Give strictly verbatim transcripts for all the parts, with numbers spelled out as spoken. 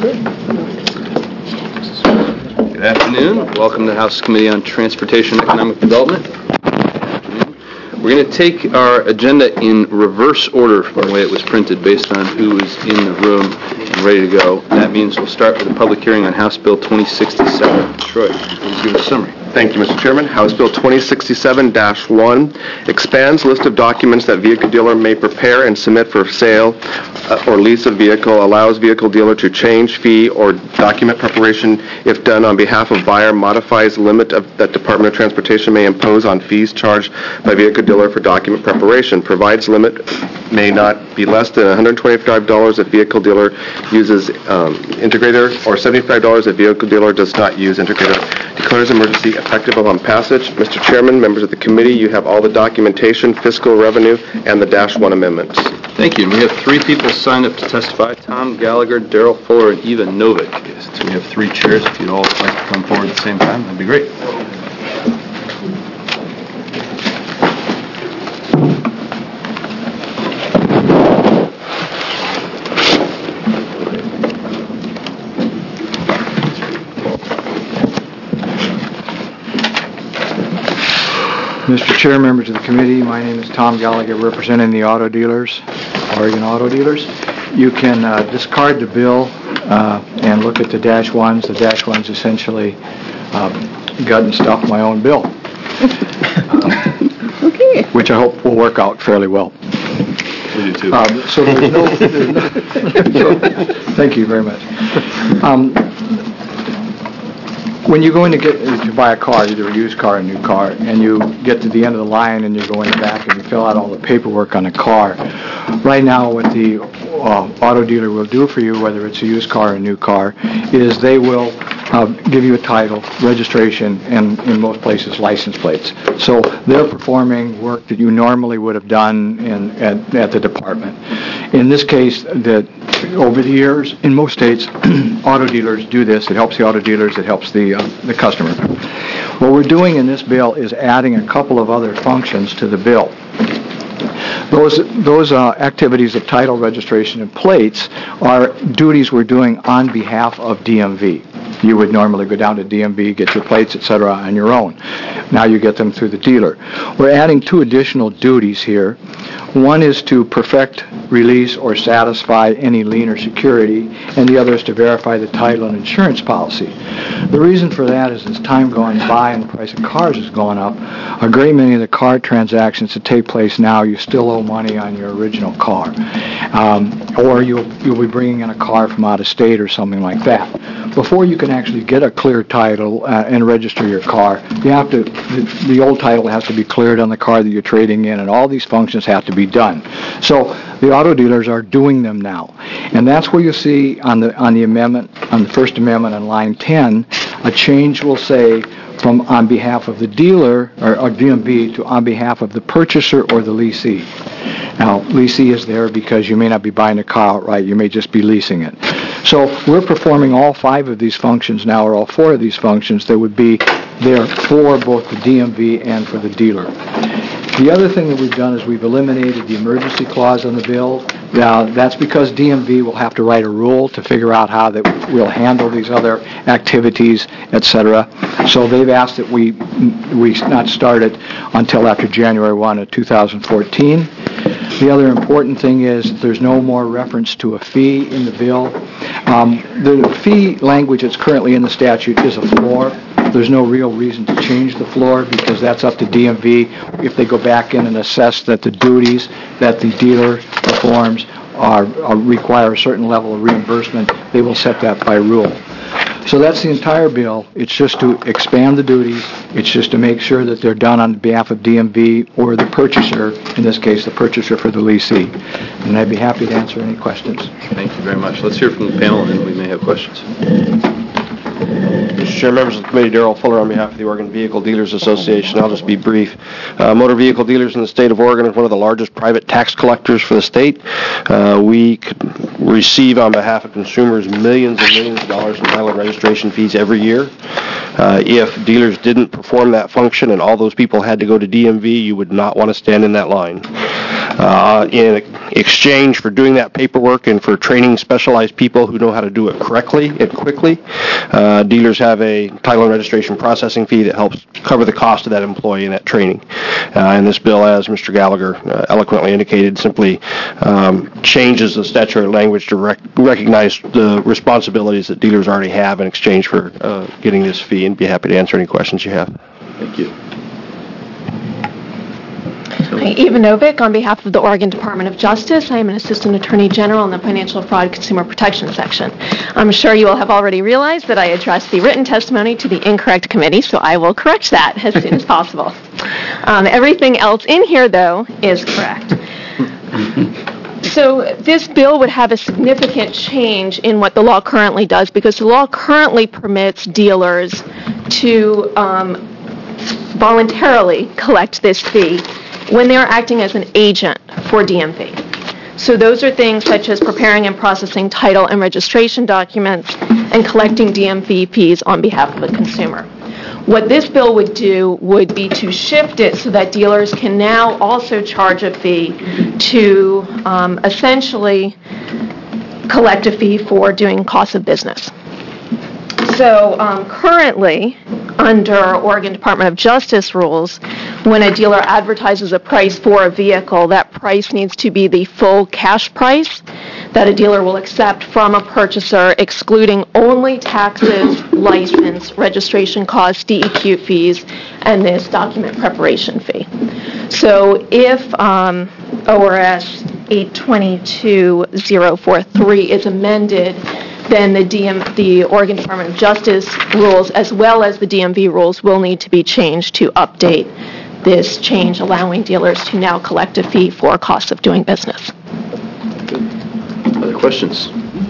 Good afternoon. Welcome to the House Committee on Transportation and Economic Development. We're going to take our agenda in reverse order from the way it was printed based on who is in the room and ready to go. That means we'll start with a public hearing on House Bill twenty sixty-seven. Troy, please give us a summary. Thank you, Mister Chairman. House Bill twenty sixty-seven dash one expands list of documents that vehicle dealer may prepare and submit for sale uh, or lease a vehicle, allows vehicle dealer to change fee or document preparation if done on behalf of buyer, modifies limit of, that Department of Transportation may impose on fees charged by vehicle dealer for document preparation, provides limit may not be less than one hundred twenty-five dollars if vehicle dealer uses um, integrator, or seventy-five dollars if vehicle dealer does not use integrator, declares emergency effective upon passage. Mister Chairman, members of the committee, you have all the documentation, fiscal revenue, and the dash one amendments. Thank you. And we have three people signed up to testify: Tom Gallagher, Daryl Fuller, and Eva Novick. So we have three chairs. If you'd all like to come forward at the same time, that'd be great. Mister Chair, members of the committee, my name is Tom Gallagher, representing the auto dealers, Oregon Auto Dealers. You can uh, discard the bill uh, and look at the dash ones. The dash ones essentially uh, gut and stuff my own bill, uh, okay. Which I hope will work out fairly well. We do too. Um, so there's no, there's no so, thank you very much. Um, When you go in to get to buy a car, either a used car or a new car, and you get to the end of the line and you go in the back and you fill out all the paperwork on the car, right now what the uh, auto dealer will do for you, whether it's a used car or a new car, is they will uh, give you a title, registration, and in most places license plates. So they're performing work that you normally would have done in, at, at the department. In this case, that over the years, in most states, auto dealers do this. It helps the auto dealers. It helps the uh, the customer. What we're doing in this bill is adding a couple of other functions to the bill. Those those uh, activities of title, registration, and plates are duties we're doing on behalf of D M V. You would normally go down to D M V, get your plates, et cetera, on your own. Now you get them through the dealer. We're adding two additional duties here. One is to perfect, release, or satisfy any lien or security, and the other is to verify the title and insurance policy. The reason for that is as time going by and the price of cars has gone up, a great many of the car transactions that take place now, you still owe money on your original car. Um, or you'll, you'll be bringing in a car from out of state or something like that. Before you can actually get a clear title uh, and register your car, you have to, the, the old title has to be cleared on the car that you're trading in, and all these functions have to be done. So the auto dealers are doing them now. And that's where you see on the on the amendment, on the First Amendment on line ten, a change will say from on behalf of the dealer, or, or D M V, to on behalf of the purchaser or the leasee. Now, leasee is there because you may not be buying a car outright, you may just be leasing it. So we're performing all five of these functions now, or all four of these functions that would be there for both the D M V and for the dealer. The other thing that we've done is we've eliminated the emergency clause on the bill. Now, that's because D M V will have to write a rule to figure out how that we'll handle these other activities, et cetera. So they've asked that we we not start it until after January first of two thousand fourteen. The other important thing is that there's no more reference to a fee in the bill. Um, the fee language that's currently in the statute is a floor. There's no real reason to change the floor because that's up to D M V. If they go back in and assess that the duties that the dealer performs are, are require a certain level of reimbursement, they will set that by rule. So that's the entire bill. It's just to expand the duties. It's just to make sure that they're done on behalf of D M V or the purchaser, in this case, the purchaser for the leasee. And I'd be happy to answer any questions. Thank you very much. Let's hear from the panel, and we may have questions. Mister Chair, members of the committee, Daryl Fuller on behalf of the Oregon Vehicle Dealers Association. I'll just be brief. Uh, motor vehicle dealers in the state of Oregon is one of the largest private tax collectors for the state. Uh, we receive on behalf of consumers millions and millions of dollars in title and registration fees every year. Uh, if dealers didn't perform that function and all those people had to go to D M V, you would not want to stand in that line. Uh, in exchange for doing that paperwork and for training specialized people who know how to do it correctly and quickly, uh, dealers have a title and registration processing fee that helps cover the cost of that employee and that training. Uh, and this bill, as Mister Gallagher uh, eloquently indicated, simply um, changes the statutory language to rec- recognize the responsibilities that dealers already have in exchange for uh, getting this fee, and be happy to answer any questions you have. Thank you. Hi, Eva Novick on behalf of the Oregon Department of Justice. I am an Assistant Attorney General in the Financial Fraud Consumer Protection Section. I'm sure you will have already realized that I addressed the written testimony to the incorrect committee, so I will correct that as soon as possible. Um, everything else in here, though, is correct. So this bill would have a significant change in what the law currently does, because the law currently permits dealers to um, voluntarily collect this fee when they are acting as an agent for D M V. So those are things such as preparing and processing title and registration documents and collecting D M V fees on behalf of a consumer. What this bill would do would be to shift it so that dealers can now also charge a fee to um, essentially collect a fee for doing costs of business. So um, currently, under Oregon Department of Justice rules, when a dealer advertises a price for a vehicle, that price needs to be the full cash price that a dealer will accept from a purchaser, excluding only taxes, license, registration costs, D E Q fees, and this document preparation fee. So if um, O R S eight twenty-two oh forty-three is amended, then the D M, the Oregon Department of Justice rules, as well as the D M V rules, will need to be changed to update this change, allowing dealers to now collect a fee for costs of doing business. Other questions?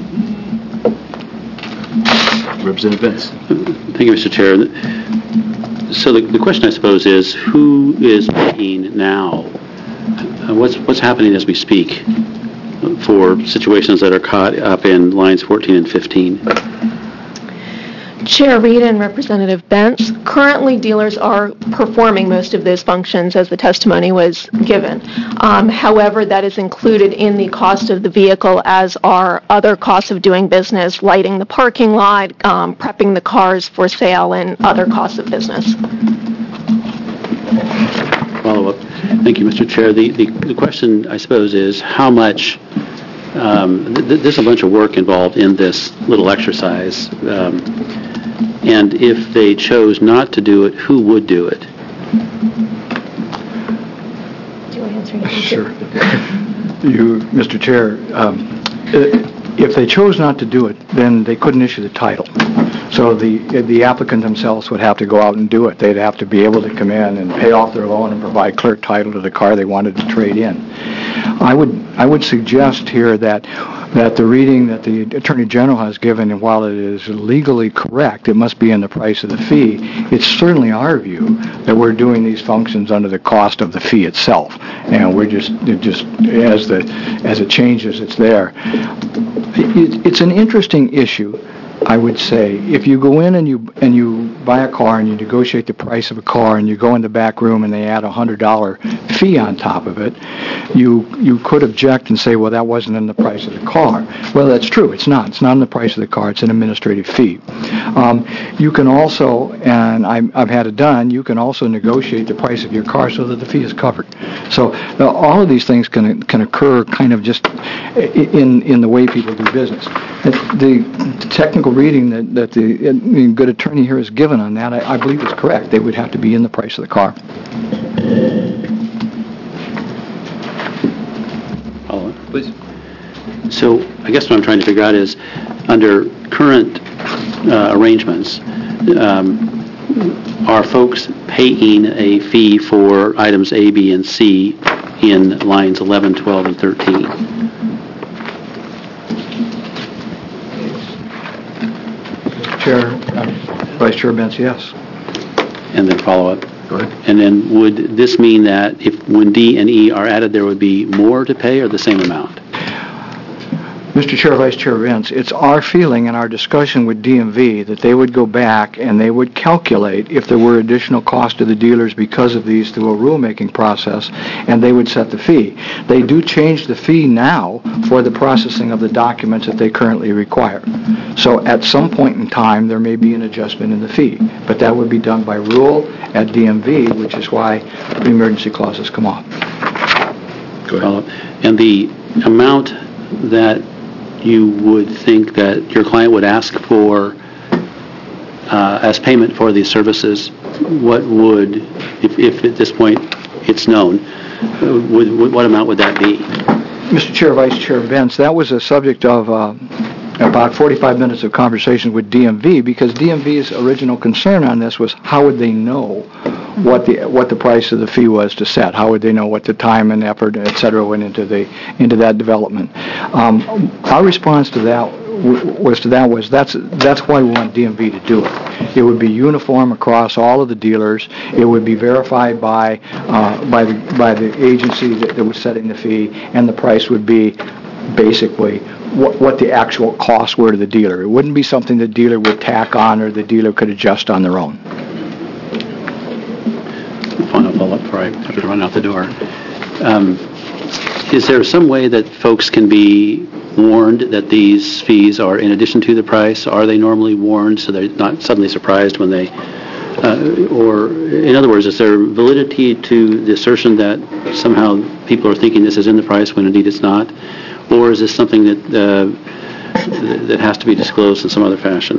Representative Vince. Thank you, Mister Chair. So the, the question, I suppose, is who is paying now? Uh, what's what's happening as we speak for situations that are caught up in lines fourteen and fifteen? Chair Reed and Representative Bentz, currently dealers are performing most of those functions as the testimony was given. Um, however, that is included in the cost of the vehicle, as are other costs of doing business, lighting the parking lot, um, prepping the cars for sale, and other costs of business. Follow-up. Thank you, Mister Chair. The, the, the question, I suppose, is how much, um, th- there's a bunch of work involved in this little exercise. Um, And if they chose not to do it, who would do it? Do you want to answer? Sure. You, Mister Chair, um, if they chose not to do it, then they couldn't issue the title. So the the applicant themselves would have to go out and do it. They'd have to be able to come in and pay off their loan and provide clear title to the car they wanted to trade in. I would I would suggest here that that the reading that the Attorney General has given, and while it is legally correct, it must be in the price of the fee. It's certainly our view that we're doing these functions under the cost of the fee itself, and we're just it just as the as it changes, it's there. It, it's an interesting issue. I would say if you go in and you and you buy a car and you negotiate the price of a car and you go in the back room and they add a hundred dollar fee on top of it, you you could object and say, well, that wasn't in the price of the car. Well, that's true. It's not. It's not in the price of the car. It's an administrative fee. Um, you can also, and I, I've had it done, you can also negotiate the price of your car so that the fee is covered. So uh, all of these things can can occur kind of just in in the way people do business. The, the technical reading that, that the, the good attorney here has given on that, I, I believe is correct. They would have to be in the price of the car. Follow it. Please. So I guess what I'm trying to figure out is, under current uh, arrangements, um, are folks paying a fee for items A, B, and C in lines eleven, twelve, and thirteen? Chair, uh, Vice Chair Bentz, yes. And then follow up. Go ahead. And then would this mean that if when D and E are added, there would be more to pay or the same amount? Mister Chair, Vice Chair Vince, it's our feeling in our discussion with D M V that they would go back and they would calculate if there were additional cost to the dealers because of these through a rulemaking process, and they would set the fee. They do change the fee now for the processing of the documents that they currently require. So at some point in time, there may be an adjustment in the fee, but that would be done by rule at D M V, which is why the emergency clauses come off. Go ahead. And the amount that you would think that your client would ask for uh, as payment for these services, what would, if, if at this point it's known, uh, would, would, what amount would that be? Mister Chair, Vice Chair Vince, that was a subject of uh, about forty-five minutes of conversation with D M V, because D M V's original concern on this was how would they know what the what the price of the fee was to set? How would they know what the time and effort, et cetera, went into the into that development? Um, our response to that w- was to that was that's that's why we want D M V to do it. It would be uniform across all of the dealers. It would be verified by uh, by the by the agency that, that was setting the fee, and the price would be basically what, what the actual costs were to the dealer. It wouldn't be something the dealer would tack on or the dealer could adjust on their own. Final follow-up before I have to run out the door. Um, is there some way that folks can be warned that these fees are in addition to the price? Are they normally warned so they're not suddenly surprised when they, uh, or in other words, is there validity to the assertion that somehow people are thinking this is in the price when indeed it's not? Or is this something that uh, that has to be disclosed in some other fashion?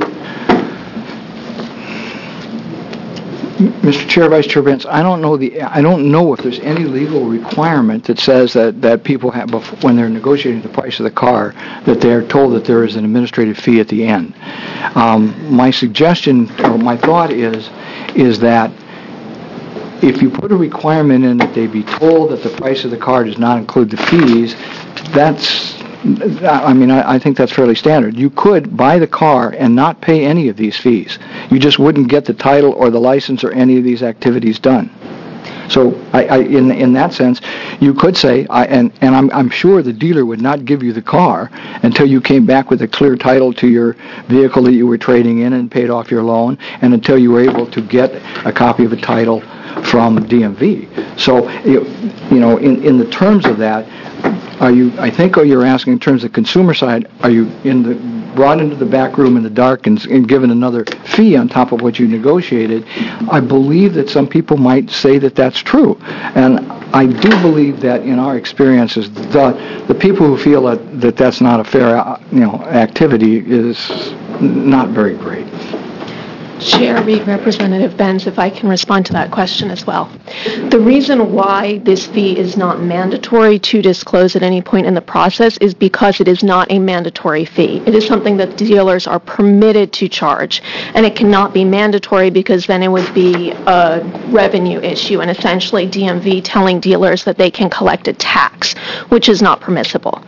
Mister Chair, Vice Chair Vince, I don't know the I don't know if there's any legal requirement that says that, that people have, before, when they're negotiating the price of the car, that they're told that there is an administrative fee at the end. Um, my suggestion or my thought is is that if you put a requirement in that they be told that the price of the car does not include the fees, that's I mean, I, I think that's fairly standard. You could buy the car and not pay any of these fees. You just wouldn't get the title or the license or any of these activities done. So, I, I, in in that sense, you could say, I, and and I'm I'm sure the dealer would not give you the car until you came back with a clear title to your vehicle that you were trading in and paid off your loan, and until you were able to get a copy of a title from D M V. So, you, you know, in in the terms of that. Are you, I think, or you're asking in terms of the consumer side, are you in the, brought into the back room in the dark and, and given another fee on top of what you negotiated? I believe that some people might say that that's true. And I do believe that in our experiences, the, the people who feel that, that that's not a fair, you know, activity is not very great. Chair Reed, Representative Benz, if I can respond to that question as well. The reason why this fee is not mandatory to disclose at any point in the process is because it is not a mandatory fee. It is something that dealers are permitted to charge, and it cannot be mandatory because then it would be a revenue issue and essentially D M V telling dealers that they can collect a tax, which is not permissible.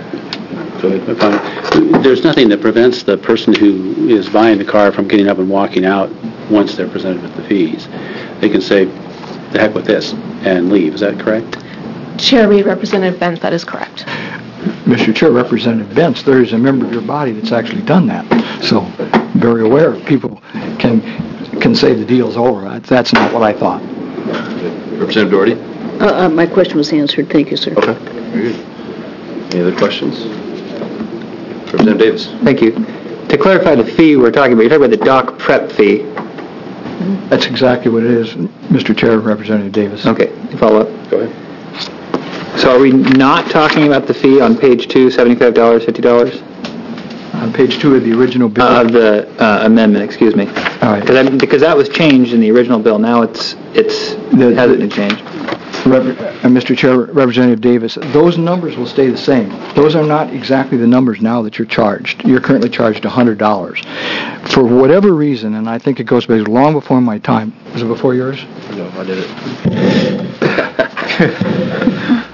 There's nothing that prevents the person who is buying the car from getting up and walking out once they're presented with the fees. They can say, the heck with this, and leave. Is that correct? Chair Reed, Representative Benz, that is correct. Mister Chair, Representative Benz, there is a member of your body that's actually done that. So, very aware people can can say the deal's over. That's not what I thought. Representative Doherty? Uh, uh, my question was answered. Thank you, sir. Okay, very good. Any other questions? Representative Davis. Thank you. To clarify the fee we're talking about, you're talking about the dock prep fee. That's exactly what it is, Mister Chair, Representative Davis. Okay, follow up. Go ahead. So are we not talking about the fee on page two, seventy-five dollars, fifty dollars? On page two of the original bill. Uh, of the uh, amendment, excuse me. All right. Because because that was changed in the original bill. Now it's it's The- it hasn't been changed. Rep- uh, Mister Chair, Representative Davis, those numbers will stay the same. Those are not exactly the numbers now that you're charged. You're currently charged one hundred dollars. For whatever reason, and I think it goes back long before my time. Was it before yours? No, I did it.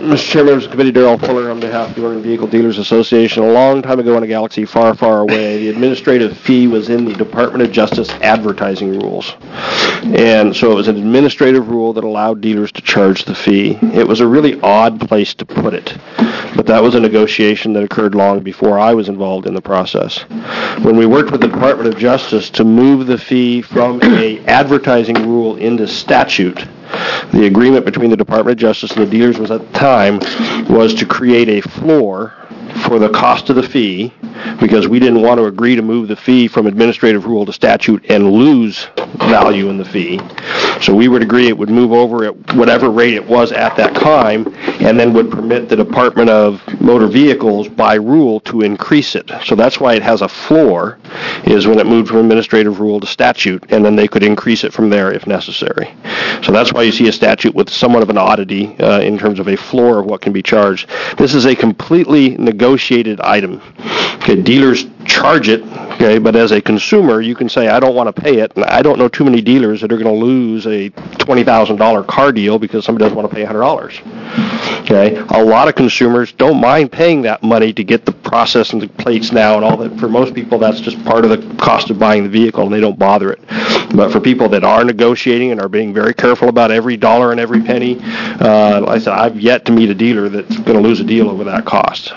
Mister Chairman, members of the committee, Darrell Fuller on behalf of the Oregon Vehicle Dealers Association. A long time ago in a galaxy far, far away, the administrative fee was in the Department of Justice advertising rules. And so it was an administrative rule that allowed dealers to charge the fee. It was a really odd place to put it, but that was a negotiation that occurred long before I was involved in the process. When we worked with the Department of Justice to move the fee from a advertising rule into statute, the agreement between the Department of Justice and the dealers was at the time was to create a floor for the cost of the fee, because we didn't want to agree to move the fee from administrative rule to statute and lose value in the fee. So we would agree it would move over at whatever rate it was at that time, and then would permit the Department of Motor Vehicles by rule to increase it. So that's why it has a floor, is when it moved from administrative rule to statute, and then they could increase it from there if necessary. So that's why you see a statute with somewhat of an oddity uh, in terms of a floor of what can be charged. This is a completely negotiated item. Okay, dealers charge it, okay, but as a consumer, you can say, I don't want to pay it, and I don't know too many dealers that are going to lose a twenty thousand dollars car deal because somebody doesn't want to pay one hundred dollars. Okay, a lot of consumers don't mind paying that money to get the process and the plates now and all that. For most people, that's just part of the cost of buying the vehicle, and they don't bother it. But for people that are negotiating and are being very careful about every dollar and every penny, uh, like I said, I've yet to meet a dealer that's going to lose a deal over that cost.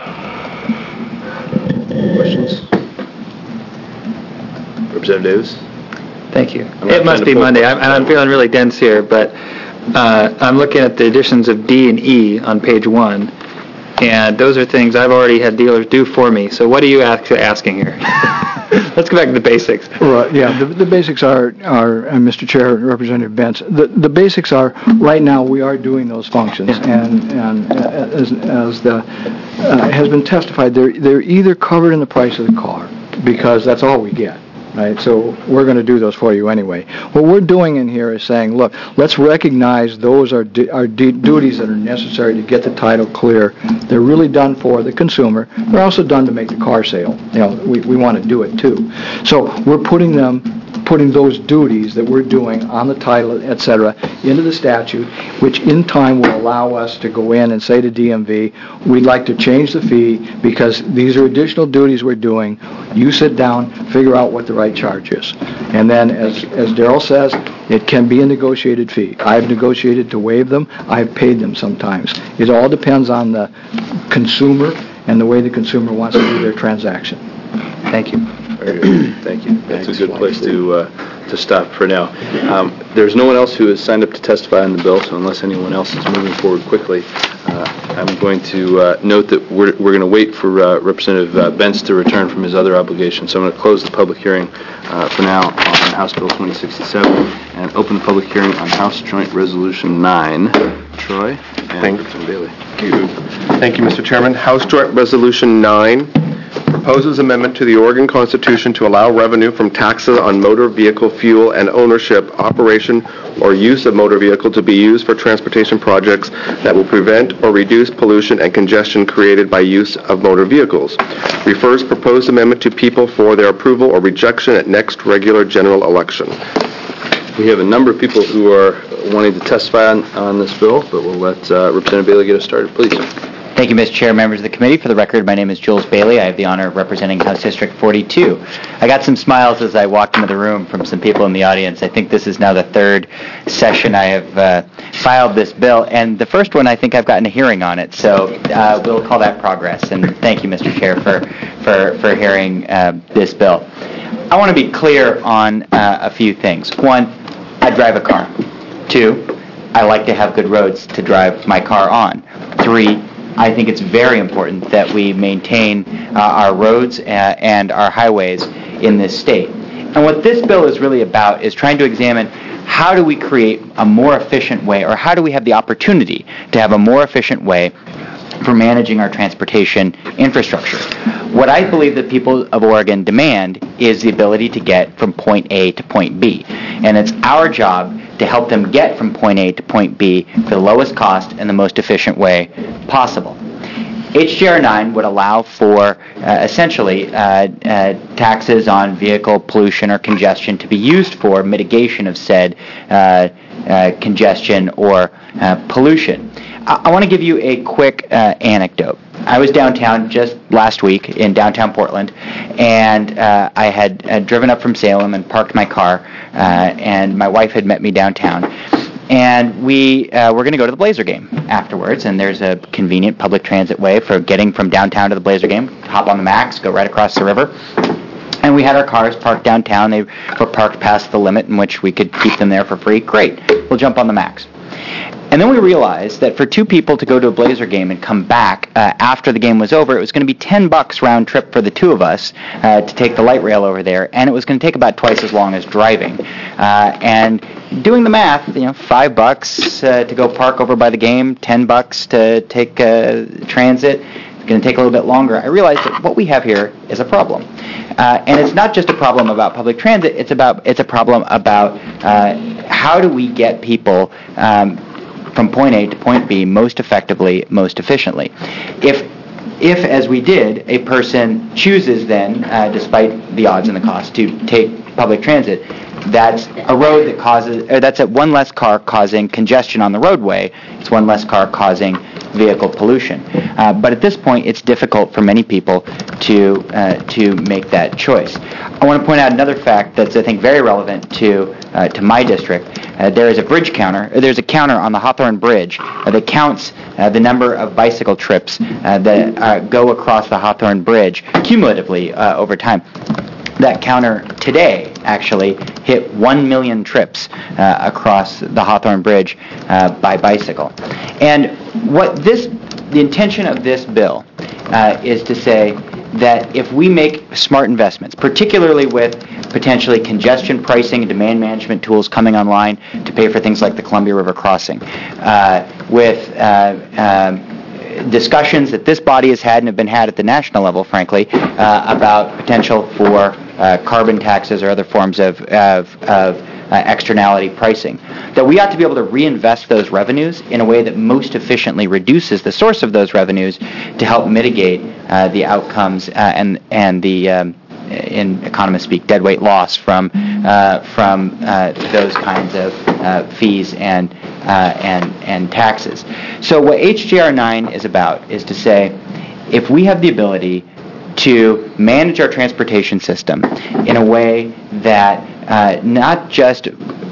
Questions? Representative Davis? Thank you. I'm not It must trying to be poke- Monday, I'm- and I'm feeling really dense here, but uh, I'm looking at the additions of D and E on page one, and those are things I've already had dealers do for me. So what are you actually asking here? Let's go back to the basics. Right, yeah, the, the basics are, are, and Mister Chair, Representative Bentz, the, the basics are, right now, we are doing those functions, and, and as, as the, uh, has been testified, they're, they're either covered in the price of the car, because that's all we get, right? So we're going to do those for you anyway. What we're doing in here is saying, look, let's recognize those are, du- are du- duties that are necessary to get the title clear. They're really done for the consumer. They're also done to make the car sale. You know, we, we want to do it too. So we're putting them, putting those duties that we're doing on the title, et cetera, into the statute, which in time will allow us to go in and say to D M V, we'd like to change the fee because these are additional duties we're doing. You sit down, figure out what the right charge is. And then, as, as Darrell says, it can be a negotiated fee. I've negotiated to waive them. I've paid them sometimes. It all depends on the consumer and the way the consumer wants to do their transaction. Thank you. Very good. Thank you. That's a good place to uh, to stop for now. Um, there's no one else who has signed up to testify on the bill, so unless anyone else is moving forward quickly, uh, I'm going to uh, note that we're, we're going to wait for uh, Representative uh, Bentz to return from his other obligation. So I'm going to close the public hearing uh, for now on House Bill twenty sixty-seven and open the public hearing on House Joint Resolution nine. Troy and Thank Representative Bailey. Thank you, Mister Chairman. House Joint Resolution nine proposes amendment to the Oregon Constitution to allow revenue from taxes on motor vehicle fuel and ownership, operation, or use of motor vehicle to be used for transportation projects that will prevent or reduce pollution and congestion created by use of motor vehicles. Refers proposed amendment to people for their approval or rejection at next regular general election. We have a number of people who are wanting to testify on, on this bill, but we'll let uh, Representative Bailey get us started, please. Thank you, Mister Chair, members of the committee. For the record, my name is Jules Bailey. I have the honor of representing House District forty-two. I got some smiles as I walked into the room from some people in the audience. I think this is now the third session I have uh, filed this bill, and the first one I think I've gotten a hearing on it, so uh, we'll call that progress. And thank you, Mister Chair, for, for, for hearing uh, this bill. I want to be clear on uh, a few things. One, I drive a car. Two, I like to have good roads to drive my car on. Three, I think it's very important that we maintain uh, our roads uh, and our highways in this state. And what this bill is really about is trying to examine how do we create a more efficient way, or how do we have the opportunity to have a more efficient way for managing our transportation infrastructure. What I believe that people of Oregon demand is the ability to get from point A to point B. And it's our job to help them get from point A to point B for the lowest cost and the most efficient way possible. H J R nine would allow for uh, essentially uh, uh, taxes on vehicle pollution or congestion to be used for mitigation of said uh, uh, congestion or uh, pollution. I, I want to give you a quick uh, anecdote. I was downtown just last week in downtown Portland, and uh, I had uh, driven up from Salem and parked my car, uh, and my wife had met me downtown. And we uh, were going to go to the Blazer game afterwards, and there's a convenient public transit way for getting from downtown to the Blazer game. Hop on the Max, go right across the river. And we had our cars parked downtown. They were parked past the limit in which we could keep them there for free. Great. We'll jump on the Max. And then we realized that for two people to go to a Blazer game and come back uh, after the game was over, it was going to be ten bucks round trip for the two of us uh, to take the light rail over there, and it was going to take about twice as long as driving. Uh, and doing the math, you know, five bucks uh, to go park over by the game, ten bucks to take uh, transit. It's going to take a little bit longer. I realized that what we have here is a problem. Uh, and it's not just a problem about public transit, it's about it's a problem about uh, how do we get people um, from point A to point B most effectively, most efficiently. If, if as we did, a person chooses then, uh, despite the odds and the cost, to take public transit, that's a road that causes, or that's a one less car causing congestion on the roadway. It's one less car causing vehicle pollution. Uh, but at this point, it's difficult for many people to uh, to make that choice. I want to point out another fact that's, I think, very relevant to uh, to my district. Uh, there is a bridge counter. There's a counter on the Hawthorne Bridge uh, that counts uh, the number of bicycle trips uh, that uh, go across the Hawthorne Bridge cumulatively uh, over time. That counter today actually hit one million trips uh, across the Hawthorne Bridge uh, by bicycle. And what this, the intention of this bill uh, is to say that if we make smart investments, particularly with potentially congestion pricing and demand management tools coming online to pay for things like the Columbia River crossing, uh, with uh, um, discussions that this body has had and have been had at the national level, frankly, uh, about potential for uh, carbon taxes or other forms of, of, of uh, externality pricing, that we ought to be able to reinvest those revenues in a way that most efficiently reduces the source of those revenues to help mitigate uh, the outcomes uh, and, and the, um, in economists speak, deadweight loss from, uh, from uh, those kinds of uh, fees and Uh, and, and taxes. So what H J R nine is about is to say, if we have the ability to manage our transportation system in a way that uh, not just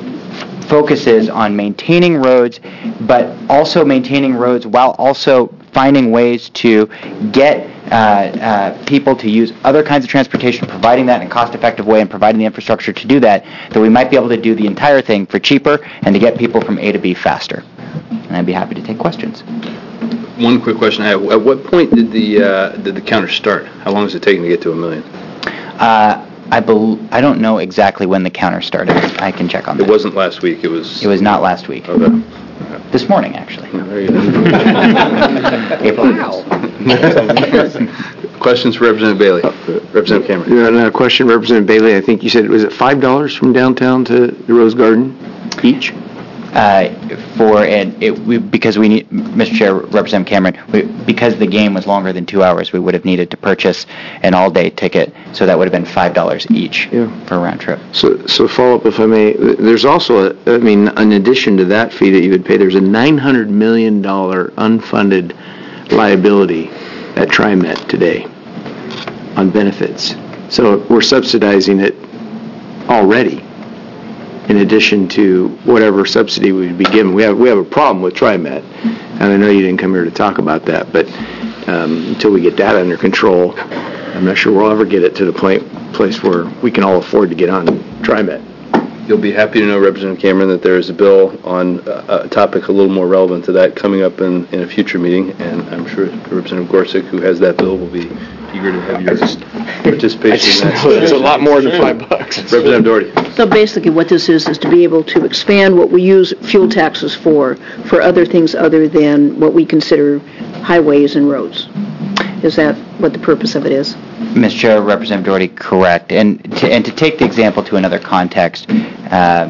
focuses on maintaining roads, but also maintaining roads while also finding ways to get uh, uh, people to use other kinds of transportation, providing that in a cost-effective way and providing the infrastructure to do that, that we might be able to do the entire thing for cheaper and to get people from A to B faster. And I'd be happy to take questions. One quick question I have. At what point did the uh, did the counter start? How long is it taking to get to a million? Uh, I bel I don't know exactly when the counter started. I can check on that. It wasn't last week. It was... It was not last week. Okay. This morning, actually. Oh, there you go. April. Wow. Questions for Representative Bailey? Representative Cameron. Yeah, another question, Representative Bailey. I think you said, was it five dollars from downtown to the Rose Garden each? Uh, for and it we, because we need, Mister Chair, Representative Cameron, we, because the game was longer than two hours, we would have needed to purchase an all-day ticket, so that would have been five dollars each yeah. for a round trip. So, so follow up, if I may. There's also, a, I mean, in addition to that fee that you would pay, there's a nine hundred million dollars unfunded liability at TriMet today on benefits. So we're subsidizing it already, in addition to whatever subsidy we would be given. We have we have a problem with TriMet, and I know you didn't come here to talk about that, but um, until we get that under control, I'm not sure we'll ever get it to the point, place where we can all afford to get on TriMet. You'll be happy to know, Representative Cameron, that there is a bill on a topic a little more relevant to that coming up in, in a future meeting, and I'm sure Representative Gorsuch, who has that bill, will be eager to have your participation in that. It's a lot more than five bucks. Representative Doherty. So basically what this is, is to be able to expand what we use fuel taxes for, for other things other than what we consider highways and roads. Is that what the purpose of it is? Mister Chair, Representative Doherty, correct. And to, and to take the example to another context, uh,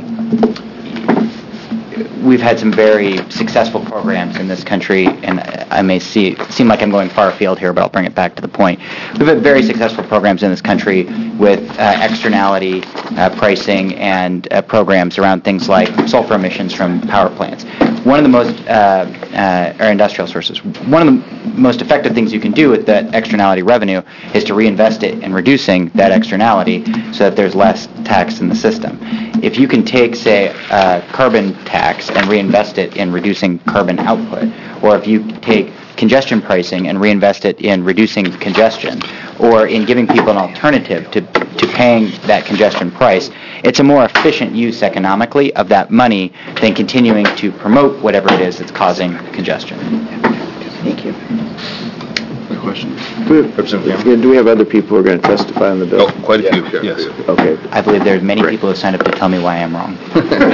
we've had some very successful programs in this country, and I may see, seem like I'm going far afield here, but I'll bring it back to the point. We've had very successful programs in this country with uh, externality uh, pricing and uh, programs around things like sulfur emissions from power plants. one of the most, uh, uh, or industrial sources, one of the most effective things you can do with that externality revenue is to reinvest it in reducing that externality so that there's less tax in the system. If you can take, say, a carbon tax and reinvest it in reducing carbon output, or if you take congestion pricing and reinvest it in reducing congestion, or in giving people an alternative to, to paying that congestion price, it's a more efficient use economically of that money than continuing to promote whatever it is that's causing congestion. Thank you. Good question. Yeah, do we have other people who are going to testify on the bill? Oh, quite a few, yes. Okay. I believe there's many people who signed up to tell me why I'm wrong.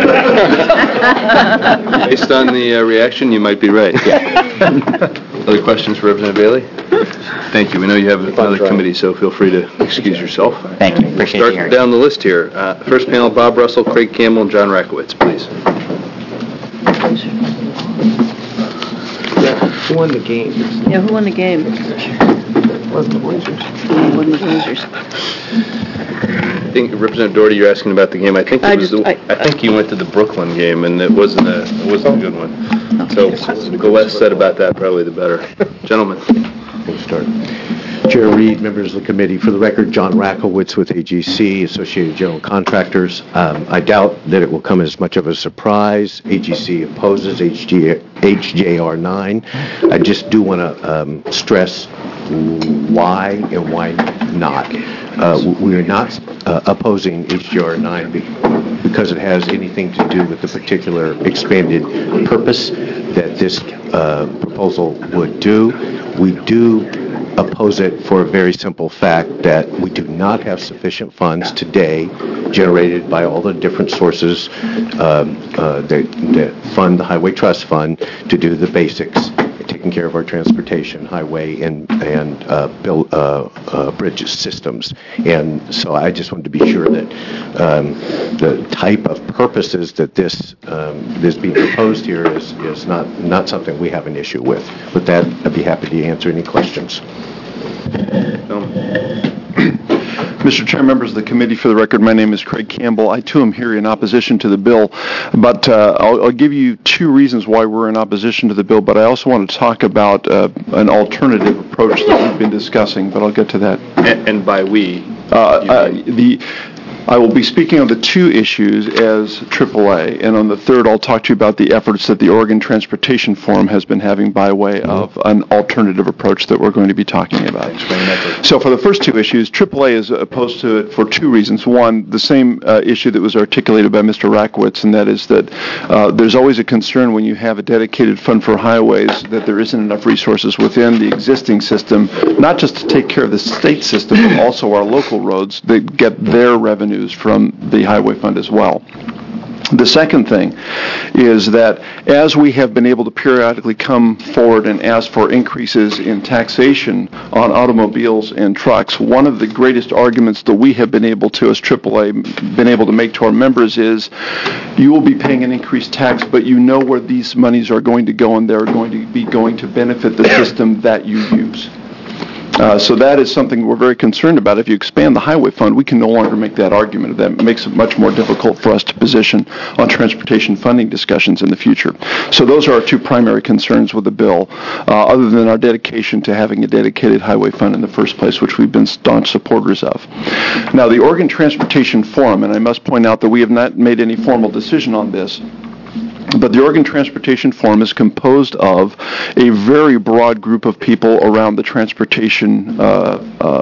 Based on the uh, reaction, you might be right. Other questions for Representative Bailey? Thank you. We know you have another committee, so feel free to excuse yourself. Thank you. Appreciate Start the hearing. down the list here. Uh, First panel, Bob Russell, Craig Campbell, and John Rakowitz, please. Who won the game? Yeah, who won the game? Wasn't the Blazers. It wasn't the Blazers. I think Representative Doherty, you're asking about the game. I think I it was just- the, I- I think you went to the Brooklyn game, and it wasn't a it wasn't a good one. So the less said about that, probably the better. Gentlemen. We'll start. Chair Reed, members of the committee, for the record, John Rakowitz with A G C, Associated General Contractors. Um, I doubt that it will come as much of a surprise. A G C opposes H J R nine. I just do want to um, stress why and why not. Uh, we are not uh, opposing H J R nine because it has anything to do with the particular expanded purpose that this uh, proposal would do. We do oppose it for a very simple fact that we do not have sufficient funds today generated by all the different sources um, uh, that, that fund the Highway Trust Fund to do the basics, taking care of our transportation, highway, and and uh, build, uh, uh, bridge systems. And so I just wanted to be sure that um, the type of purposes that this um, is being proposed here is, is not, not something we have an issue with. With that, I'd be happy to answer any questions. Mister Chair, members of the committee, for the record, my name is Craig Campbell. I, too, am here in opposition to the bill, but uh, I'll, I'll give you two reasons why we're in opposition to the bill, but I also want to talk about uh, an alternative approach that we've been discussing, but I'll get to that. And, and by we, uh, uh, the I will be speaking on the two issues as triple A, and on the third I'll talk to you about the efforts that the Oregon Transportation Forum has been having by way of an alternative approach that we're going to be talking about. So for the first two issues, triple A is opposed to it for two reasons. One, the same uh, issue that was articulated by Mister Rakowitz, and that is that uh, there's always a concern when you have a dedicated fund for highways that there isn't enough resources within the existing system, not just to take care of the state system, but also our local roads that get their revenue from the highway fund as well. The second thing is that as we have been able to periodically come forward and ask for increases in taxation on automobiles and trucks, one of the greatest arguments that we have been able to, as triple A, been able to make to our members is, you will be paying an increased tax, but you know where these monies are going to go, and they're going to be going to benefit the system that you use. Uh, so that is something we're very concerned about. If you expand the highway fund, we can no longer make that argument. That makes it much more difficult for us to position on transportation funding discussions in the future. So those are our two primary concerns with the bill, uh, other than our dedication to having a dedicated highway fund in the first place, which we've been staunch supporters of. Now, the Oregon Transportation Forum, and I must point out that we have not made any formal decision on this, but the Oregon Transportation Forum is composed of a very broad group of people around the transportation uh, uh,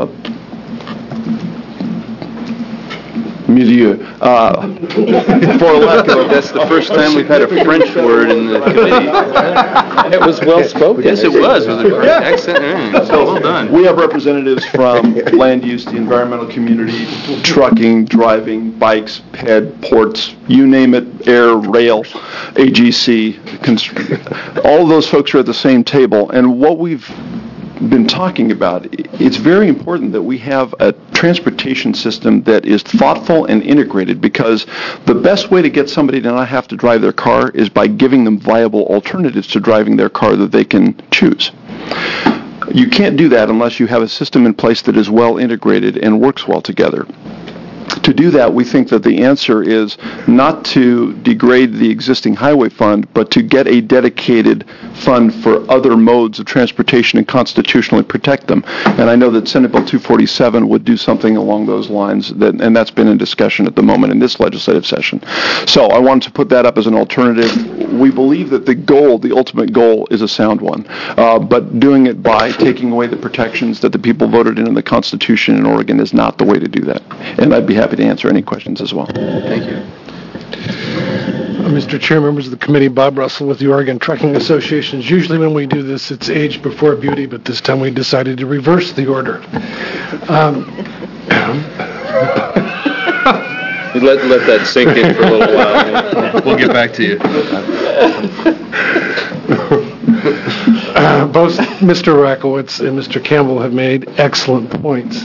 milieu. Uh, for lack of that's the first time we've had a French word in the committee. It was well spoken. Yes, it was. With a French accent. Mm, so well done. We have representatives from land use, the environmental community, trucking, driving, bikes, P E D, ports, you name it, air, rail, A G C. Const- all of those folks are at the same table. And what we've been talking about, it's very important that we have a transportation system that is thoughtful and integrated, because the best way to get somebody to not have to drive their car is by giving them viable alternatives to driving their car that they can choose. You can't do that unless you have a system in place that is well integrated and works well together. To do that, we think that the answer is not to degrade the existing highway fund, but to get a dedicated fund for other modes of transportation and constitutionally protect them. And I know that Senate Bill two forty-seven would do something along those lines, that, and that's been in discussion at the moment in this legislative session. So I wanted to put that up as an alternative. We believe that the goal, the ultimate goal, is a sound one, uh, but doing it by taking away the protections that the people voted in in the Constitution in Oregon is not the way to do that. And I'd be happy to answer any questions as well. Thank you. Uh, Mister Chair, members of the committee, Bob Russell with the Oregon Trucking Association. Usually when we do this, it's age before beauty, but this time we decided to reverse the order. Um, let, let that sink in for a little while. We'll get back to you. Uh, both Mister Rakowitz and Mister Campbell have made excellent points.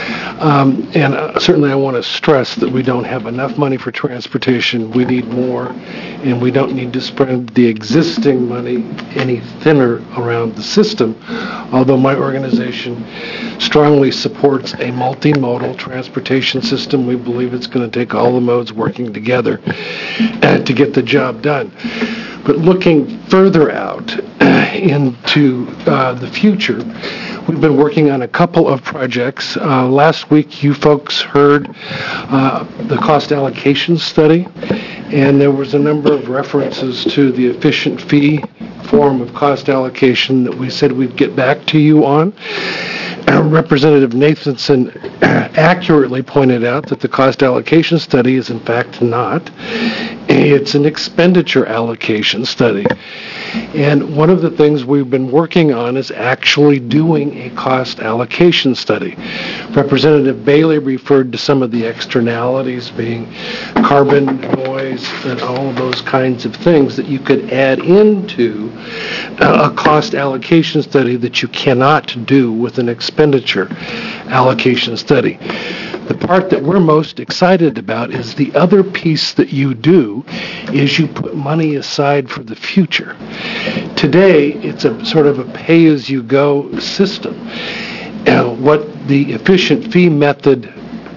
Um, and uh, certainly I want to stress that we don't have enough money for transportation. We need more, and we don't need to spread the existing money any thinner around the system, although my organization strongly supports a multimodal transportation system. We believe it's going to take all the modes working together uh, to get the job done. But looking further out uh, into uh, the future, we've been working on a couple of projects. Uh, last week, you folks heard uh, the cost allocation study, and there was a number of references to the efficient fee form of cost allocation that we said we'd get back to you on. Uh, Representative Nathanson accurately pointed out that the cost allocation study is in fact not. It's an expenditure allocation study. And one of the things we've been working on is actually doing a cost allocation study. Representative Bailey referred to some of the externalities being carbon, noise, and all of those kinds of things that you could add into a cost allocation study that you cannot do with an expenditure allocation study. The part that we're most excited about is the other piece that you do is you put money aside for the future. Today, it's a sort of a pay-as-you-go system. Uh, what the efficient fee method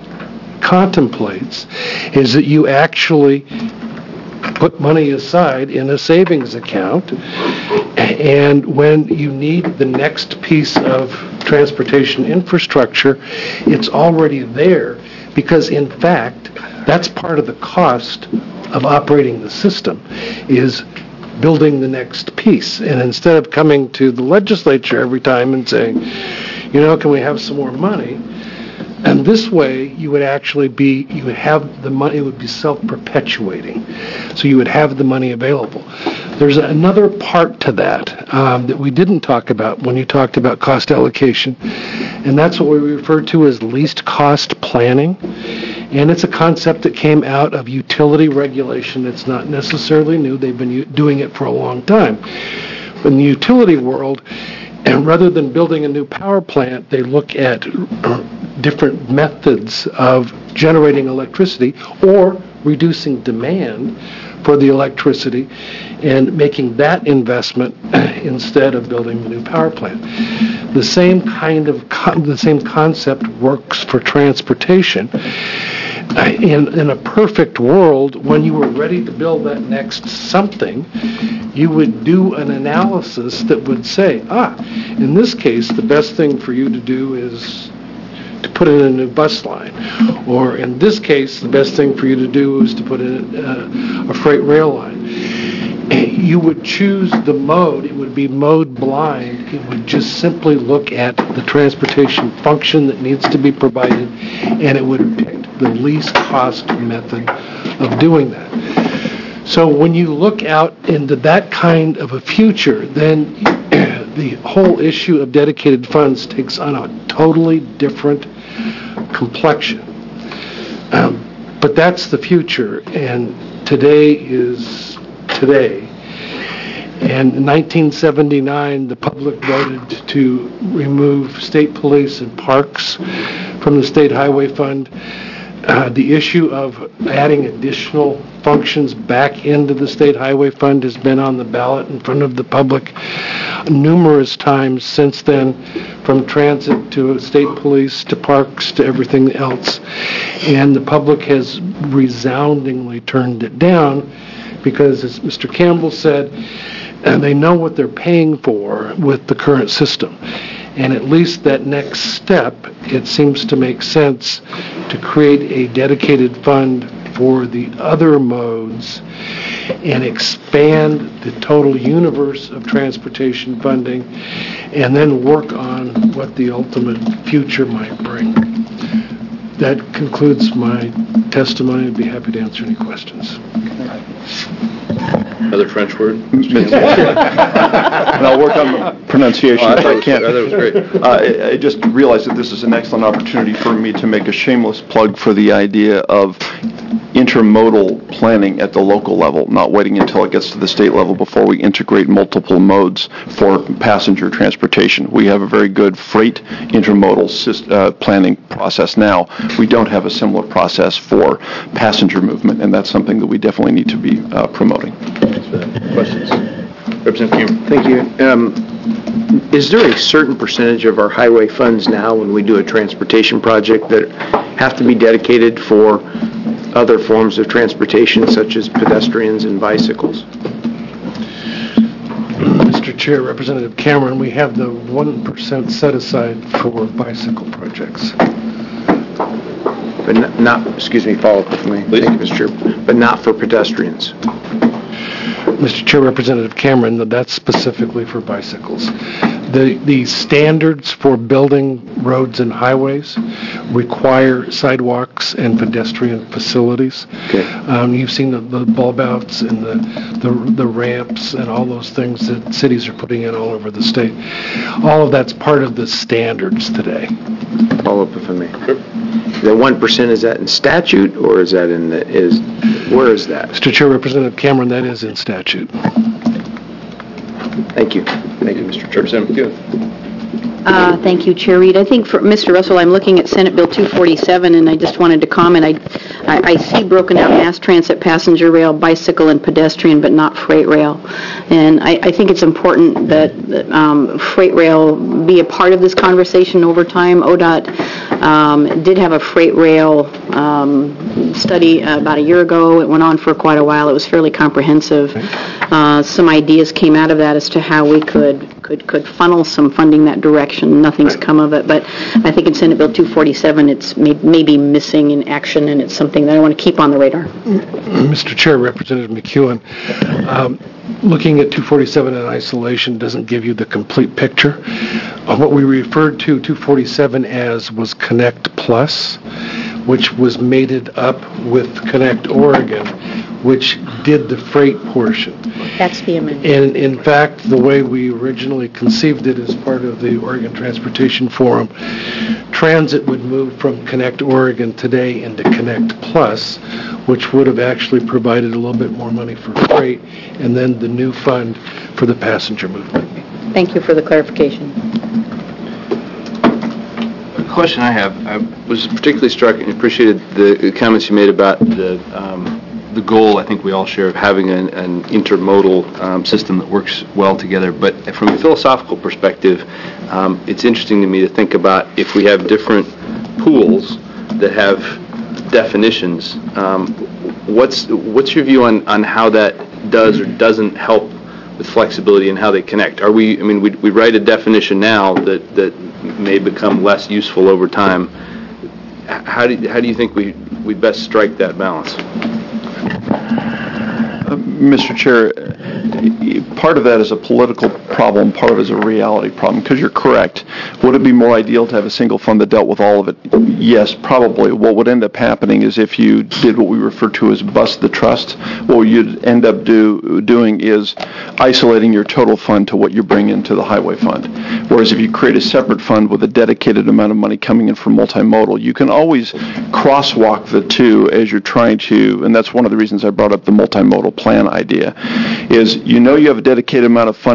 contemplates is that you actually put money aside in a savings account, and when you need the next piece of transportation infrastructure, it's already there, because in fact, that's part of the cost of operating the system, is building the next piece. And instead of coming to the legislature every time and saying, you know, can we have some more money? And this way, you would actually be, you would have the money, it would be self-perpetuating. So you would have the money available. There's another part to that um, that we didn't talk about when you talked about cost allocation, and that's what we refer to as least cost planning. And it's a concept that came out of utility regulation. It's not necessarily new. They've been u- doing it for a long time. But in the utility world, and rather than building a new power plant, they look at uh, different methods of generating electricity or reducing demand for the electricity and making that investment instead of building a new power plant. The same kind of con- the same concept works for transportation. In, in a perfect world, when you were ready to build that next something, you would do an analysis that would say, ah, in this case, the best thing for you to do is to put in a new bus line. Or in this case, the best thing for you to do is to put in a, a freight rail line. You would choose the mode. It would be mode blind. It would just simply look at the transportation function that needs to be provided, and it would pick the least cost method of doing that. So when you look out into that kind of a future, then the whole issue of dedicated funds takes on a totally different complexion. Um, but that's the future, and today is today. And in nineteen seventy-nine, the public voted to remove state police and parks from the state highway fund. Uh, The issue of adding additional functions back into the State Highway Fund has been on the ballot in front of the public numerous times since then, from transit to state police to parks to everything else. And the public has resoundingly turned it down because, as Mister Campbell said, uh, they know what they're paying for with the current system. And at least that next step, it seems to make sense to create a dedicated fund for the other modes and expand the total universe of transportation funding and then work on what the ultimate future might bring. That concludes my testimony. I'd be happy to answer any questions. Another French word? And I'll work on the pronunciation Oh, I if thought it I was- can. I thought it was great. Uh, I I just realized that this is an excellent opportunity for me to make a shameless plug for the idea of intermodal planning at the local level, not waiting until it gets to the state level before we integrate multiple modes for passenger transportation. We have a very good freight intermodal syst- uh, planning process now. We don't have a similar process for passenger movement, and that's something that we definitely need to be uh, promoting. Questions? Representative Cameron. Thank you. Um, Is there a certain percentage of our highway funds now, when we do a transportation project, that have to be dedicated for other forms of transportation, such as pedestrians and bicycles? Mister Chair, Representative Cameron, we have the one percent set aside for bicycle projects. But not- not, excuse me, follow up with me. Thank you, Mister Chair. But not for pedestrians? Mister Chair, Representative Cameron, that that's specifically for bicycles. The, the standards for building roads and highways require sidewalks and pedestrian facilities. Okay. Um, you've seen the, the bulb outs and the, the, the ramps and all those things that cities are putting in all over the state. All of that's part of the standards today. Follow up if I may. The one percent, is that in statute, or is that in the, is, where is that? Mister Chair, Representative Cameron, that is in statute. Thank you. Thank you, Mister Chair. Representative McEwen. Uh, Thank you, Chair Reed. I think for Mister Russell, I'm looking at Senate Bill two forty-seven, and I just wanted to comment. I I I see broken out mass transit, passenger rail, bicycle, and pedestrian, but not freight rail. And I I think it's important that that, um, freight rail be a part of this conversation over time. O D O T um, did have a freight rail um, study uh, about a year ago. It went on for quite a while. It was fairly comprehensive. Uh, Some ideas came out of that as to how we could could could funnel some funding that direction. Nothing's come of it, but I think in Senate Bill two forty-seven, it's may, maybe missing in action, and it's something that I want to keep on the radar. Mister Chair, Representative McEwen, um, looking at two forty-seven in isolation doesn't give you the complete picture. Uh, what we referred to two forty-seven as was Connect Plus, which was mated up with Connect Oregon, which did the freight portion. That's the amendment. And in fact, the way we originally conceived it as part of the Oregon Transportation Forum, transit would move from Connect Oregon today into Connect Plus, which would have actually provided a little bit more money for freight, and then the new fund for the passenger movement. Thank you for the clarification. The question I have, I was particularly struck and appreciated the comments you made about the um, the goal I think we all share of having an, an intermodal um, system that works well together. But from a philosophical perspective, um, it's interesting to me to think about if we have different pools that have definitions. Um, what's what's your view on, on how that does or doesn't help with flexibility and how they connect? Are we? I mean, we we write a definition now that that may become less useful over time. How do how do you think we we best strike that balance? Uh, Mister Chair, part of that is a political problem, part of it is a reality problem, because you're correct. Would it be more ideal to have a single fund that dealt with all of it? Yes, probably. What would end up happening is if you did what we refer to as bust the trust, what you'd end up do, doing is isolating your total fund to what you bring into the highway fund. Whereas if you create a separate fund with a dedicated amount of money coming in from multimodal, you can always crosswalk the two as you're trying to, and that's one of the reasons I brought up the multimodal plan idea, is you know you have a dedicated amount of funding that's coming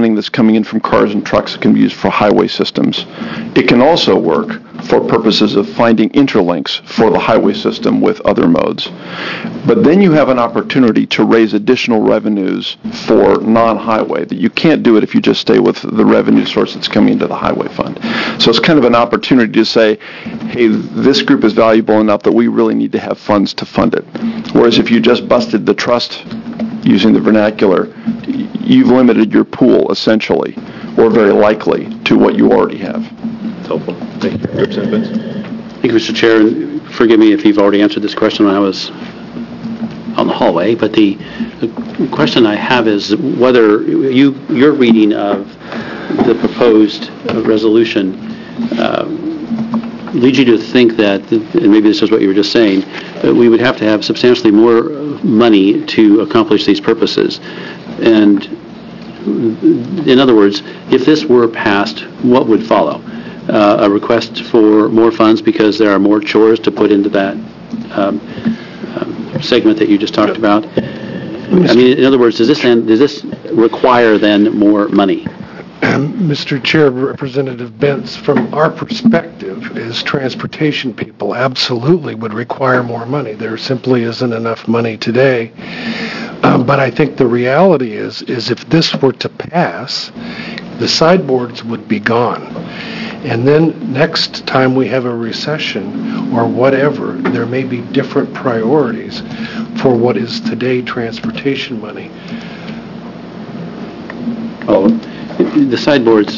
coming in from cars and trucks that can be used for highway systems. It can also work for purposes of finding interlinks for the highway system with other modes. But then you have an opportunity to raise additional revenues for non-highway, that you can't do it if you just stay with the revenue source that's coming into the highway fund. So it's kind of an opportunity to say, hey, this group is valuable enough that we really need to have funds to fund it. Whereas if you just busted the trust, using the vernacular, you've limited your pool essentially, or very likely, to what you already have. It's helpful. Thank you. Representative Benz? Thank you, Mister Chair. And forgive me if you've already answered this question when I was on the hallway, but the, the question I have is whether you, your reading of the proposed uh, resolution uh, leads you to think that, and maybe this is what you were just saying, that we would have to have substantially more money to accomplish these purposes. And in other words, if this were passed, what would follow? Uh, a request for more funds because there are more chores to put into that um, um, segment that you just talked about? I mean, in other words, does this end, does this require then more money? Mister Chair, Representative Bentz, from our perspective as transportation people, absolutely would require more money. There simply isn't enough money today. Um, but I think the reality is, is if this were to pass, the sideboards would be gone. And then next time we have a recession or whatever, there may be different priorities for what is today transportation money. Oh, the sideboards,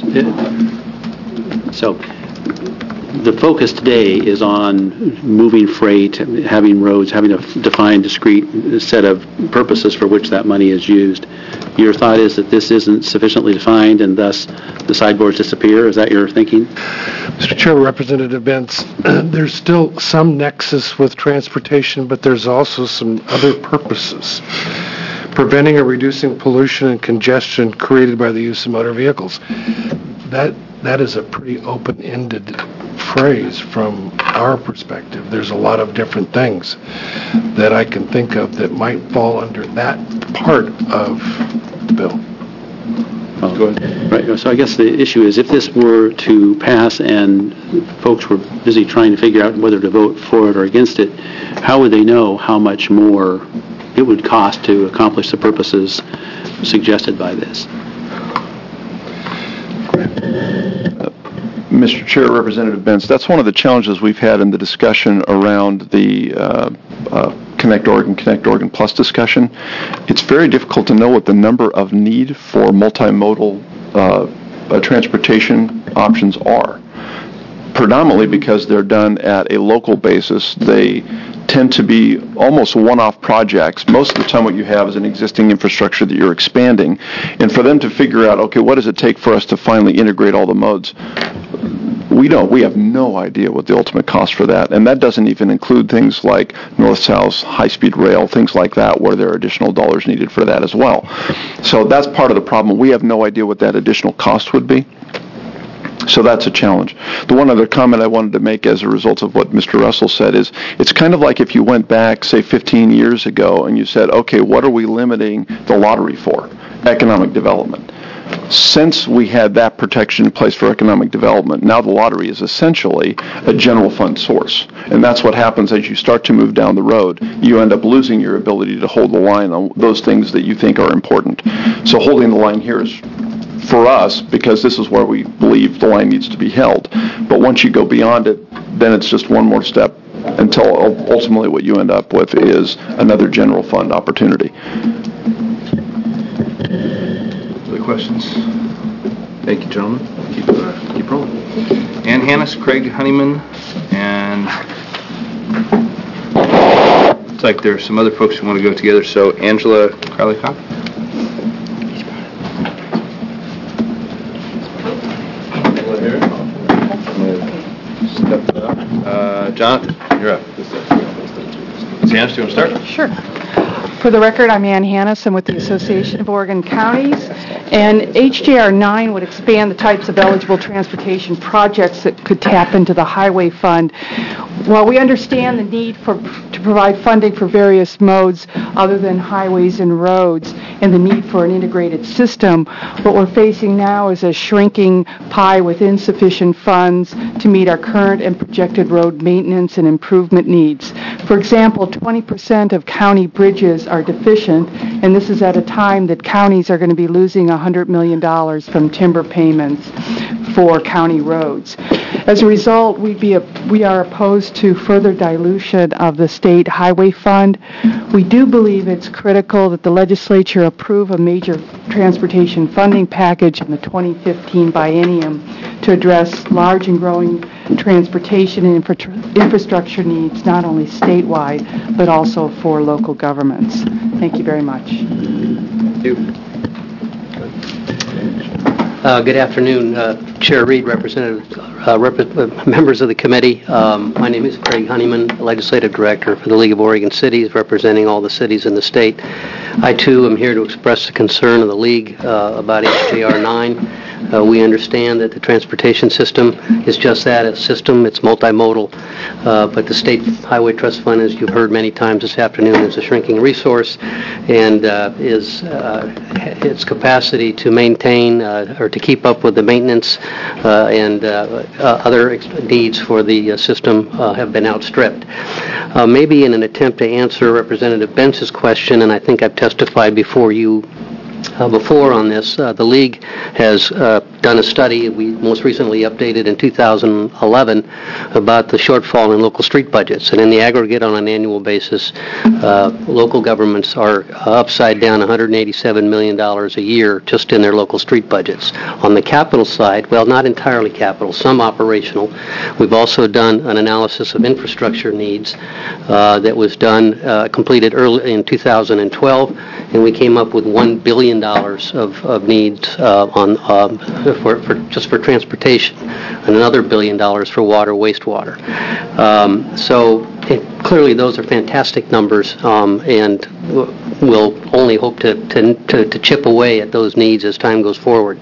so the focus today is on moving freight, having roads, having a defined, discrete set of purposes for which that money is used. Your thought is that this isn't sufficiently defined and thus the sideboards disappear? Is that your thinking? Mister Chair, Representative Bentz, there's still some nexus with transportation, but there's also some other purposes. Preventing or reducing pollution and congestion created by the use of motor vehicles. That that is a pretty open-ended phrase from our perspective. There's a lot of different things that I can think of that might fall under that part of the bill. Oh, go ahead. Right. So I guess the issue is if this were to pass and folks were busy trying to figure out whether to vote for it or against it, how would they know how much more it would cost to accomplish the purposes suggested by this? Uh, Mister Chair, Representative Bentz, that's one of the challenges we've had in the discussion around the uh, uh, Connect Oregon, Connect Oregon Plus discussion. It's very difficult to know what the number of need for multimodal uh, uh, transportation options are. Predominantly because they're done at a local basis, they tend to be almost one-off projects. Most of the time what you have is an existing infrastructure that you're expanding. And for them to figure out, okay, what does it take for us to finally integrate all the modes? We don't. We have no idea what the ultimate cost for that. And that doesn't even include things like north-south, high-speed rail, things like that, where there are additional dollars needed for that as well. So that's part of the problem. We have no idea what that additional cost would be. So that's a challenge. The one other comment I wanted to make as a result of what Mister Russell said is it's kind of like if you went back, say, fifteen years ago and you said, okay, what are we limiting the lottery for? Economic development. Since we had that protection in place for economic development, now the lottery is essentially a general fund source. And that's what happens as you start to move down the road. You end up losing your ability to hold the line on those things that you think are important. So holding the line here is for us, because this is where we believe the line needs to be held. But once you go beyond it, then it's just one more step until ultimately what you end up with is another general fund opportunity. Other questions? Thank you, gentlemen. Keep, uh, keep rolling. Ann Hannis, Craig Honeyman, and it's like there's some other folks who want to go together. So Angela Crowley-Cobb. Uh, Jonathan, you're up. Hannis, do you want to start? Sure. For the record, I'm Ann Hannis. I'm with the Association of Oregon Counties. And H J R nine would expand the types of eligible transportation projects that could tap into the highway fund. While we understand the need for to provide funding for various modes other than highways and roads and the need for an integrated system. What we're facing now is a shrinking pie with insufficient funds to meet our current and projected road maintenance and improvement needs. For example, twenty percent of county bridges are deficient, and this is at a time that counties are going to be losing one hundred million dollars from timber payments for county roads. As a result, we'd be a, we are opposed to further dilution of the state highway fund. We do believe it's critical that the legislature approve a major transportation funding package in the twenty fifteen biennium to address large and growing transportation and infra- infrastructure needs, not only statewide, but also for local governments. Thank you very much. Thank you. Uh, good afternoon, uh, Chair Reed, Representative, uh, rep- uh, members of the committee. Um, my name is Craig Honeyman, Legislative Director for the League of Oregon Cities, representing all the cities in the state. I, too, am here to express the concern of the League uh, about H J R nine. Uh, we understand that the transportation system is just that, a system. It's multimodal. Uh, but the State Highway Trust Fund, as you've heard many times this afternoon, is a shrinking resource and uh, is uh, its capacity to maintain uh, or to keep up with the maintenance uh, and uh, uh, other ex- needs for the uh, system uh, have been outstripped. Uh, maybe in an attempt to answer Representative Bentz's question, and I think I've testified before you Uh, before on this, uh, the League has uh, done a study we most recently updated in two thousand eleven about the shortfall in local street budgets. And in the aggregate on an annual basis, uh, local governments are upside down one hundred eighty-seven million dollars a year just in their local street budgets. On the capital side, well, not entirely capital, some operational. We've also done an analysis of infrastructure needs uh, that was done, uh, completed early in two thousand twelve, and we came up with one billion dollars of, of needs uh, on um, for, for just for transportation, and another billion dollars for water, wastewater. Um, so it, clearly, those are fantastic numbers, um, and we'll only hope to, to to to chip away at those needs as time goes forward.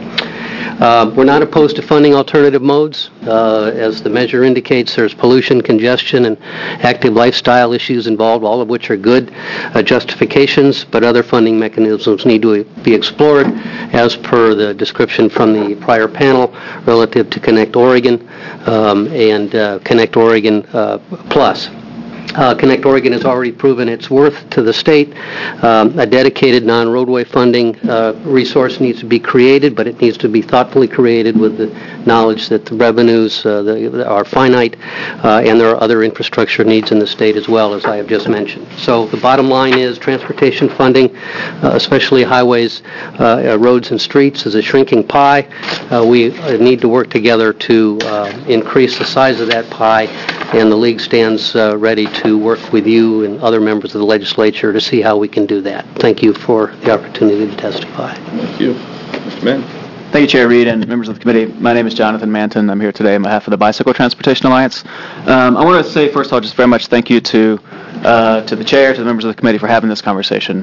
Uh, we're not opposed to funding alternative modes. Uh, as the measure indicates, there's pollution, congestion, and active lifestyle issues involved, all of which are good uh, justifications, but other funding mechanisms need to be explored as per the description from the prior panel relative to Connect Oregon um, and uh, Connect Oregon uh, Plus. Uh, Connect Oregon has already proven its worth to the state. Um, a dedicated non-roadway funding uh, resource needs to be created, but it needs to be thoughtfully created with the knowledge that the revenues uh, the, are finite, uh, and there are other infrastructure needs in the state as well, as I have just mentioned. So the bottom line is transportation funding, uh, especially highways, uh, roads, and streets, is a shrinking pie. Uh, we need to work together to uh, increase the size of that pie, and the League stands uh, ready to to work with you and other members of the legislature to see how we can do that. Thank you for the opportunity to testify. Thank you. Mister Mann. Thank you, Chair Reed and members of the committee. My name is Jonathan Manton. I'm here today on behalf of the Bicycle Transportation Alliance. Um, I want to say, first of all, just very much thank you to uh, to the chair, to the members of the committee for having this conversation.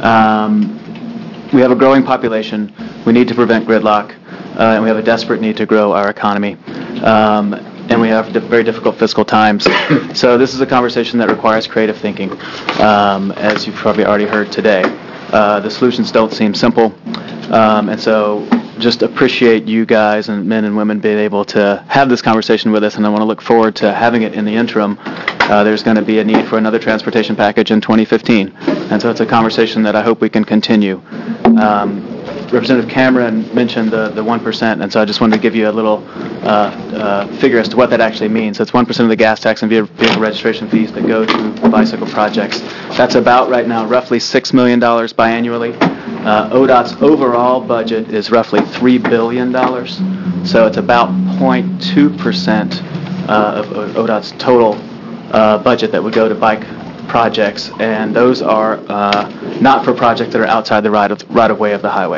Um, we have a growing population. We need to prevent gridlock, uh, and we have a desperate need to grow our economy. Um, and we have very difficult fiscal times. So this is a conversation that requires creative thinking, um, as you've probably already heard today. Uh, the solutions don't seem simple, um, and so just appreciate you guys and men and women being able to have this conversation with us, and I want to look forward to having it in the interim. Uh, there's going to be a need for another transportation package in twenty fifteen, and so it's a conversation that I hope we can continue. Um, Representative Cameron mentioned the, the one percent, and so I just wanted to give you a little uh, uh, figure as to what that actually means. So it's one percent of the gas tax and vehicle registration fees that go to bicycle projects. That's about, right now, roughly six million dollars biannually. Uh, O D O T's overall budget is roughly three billion dollars, so it's about zero point two percent uh, of O D O T's total uh, budget that would go to bike projects, and those are uh, not for projects that are outside the right of, right of way of the highway.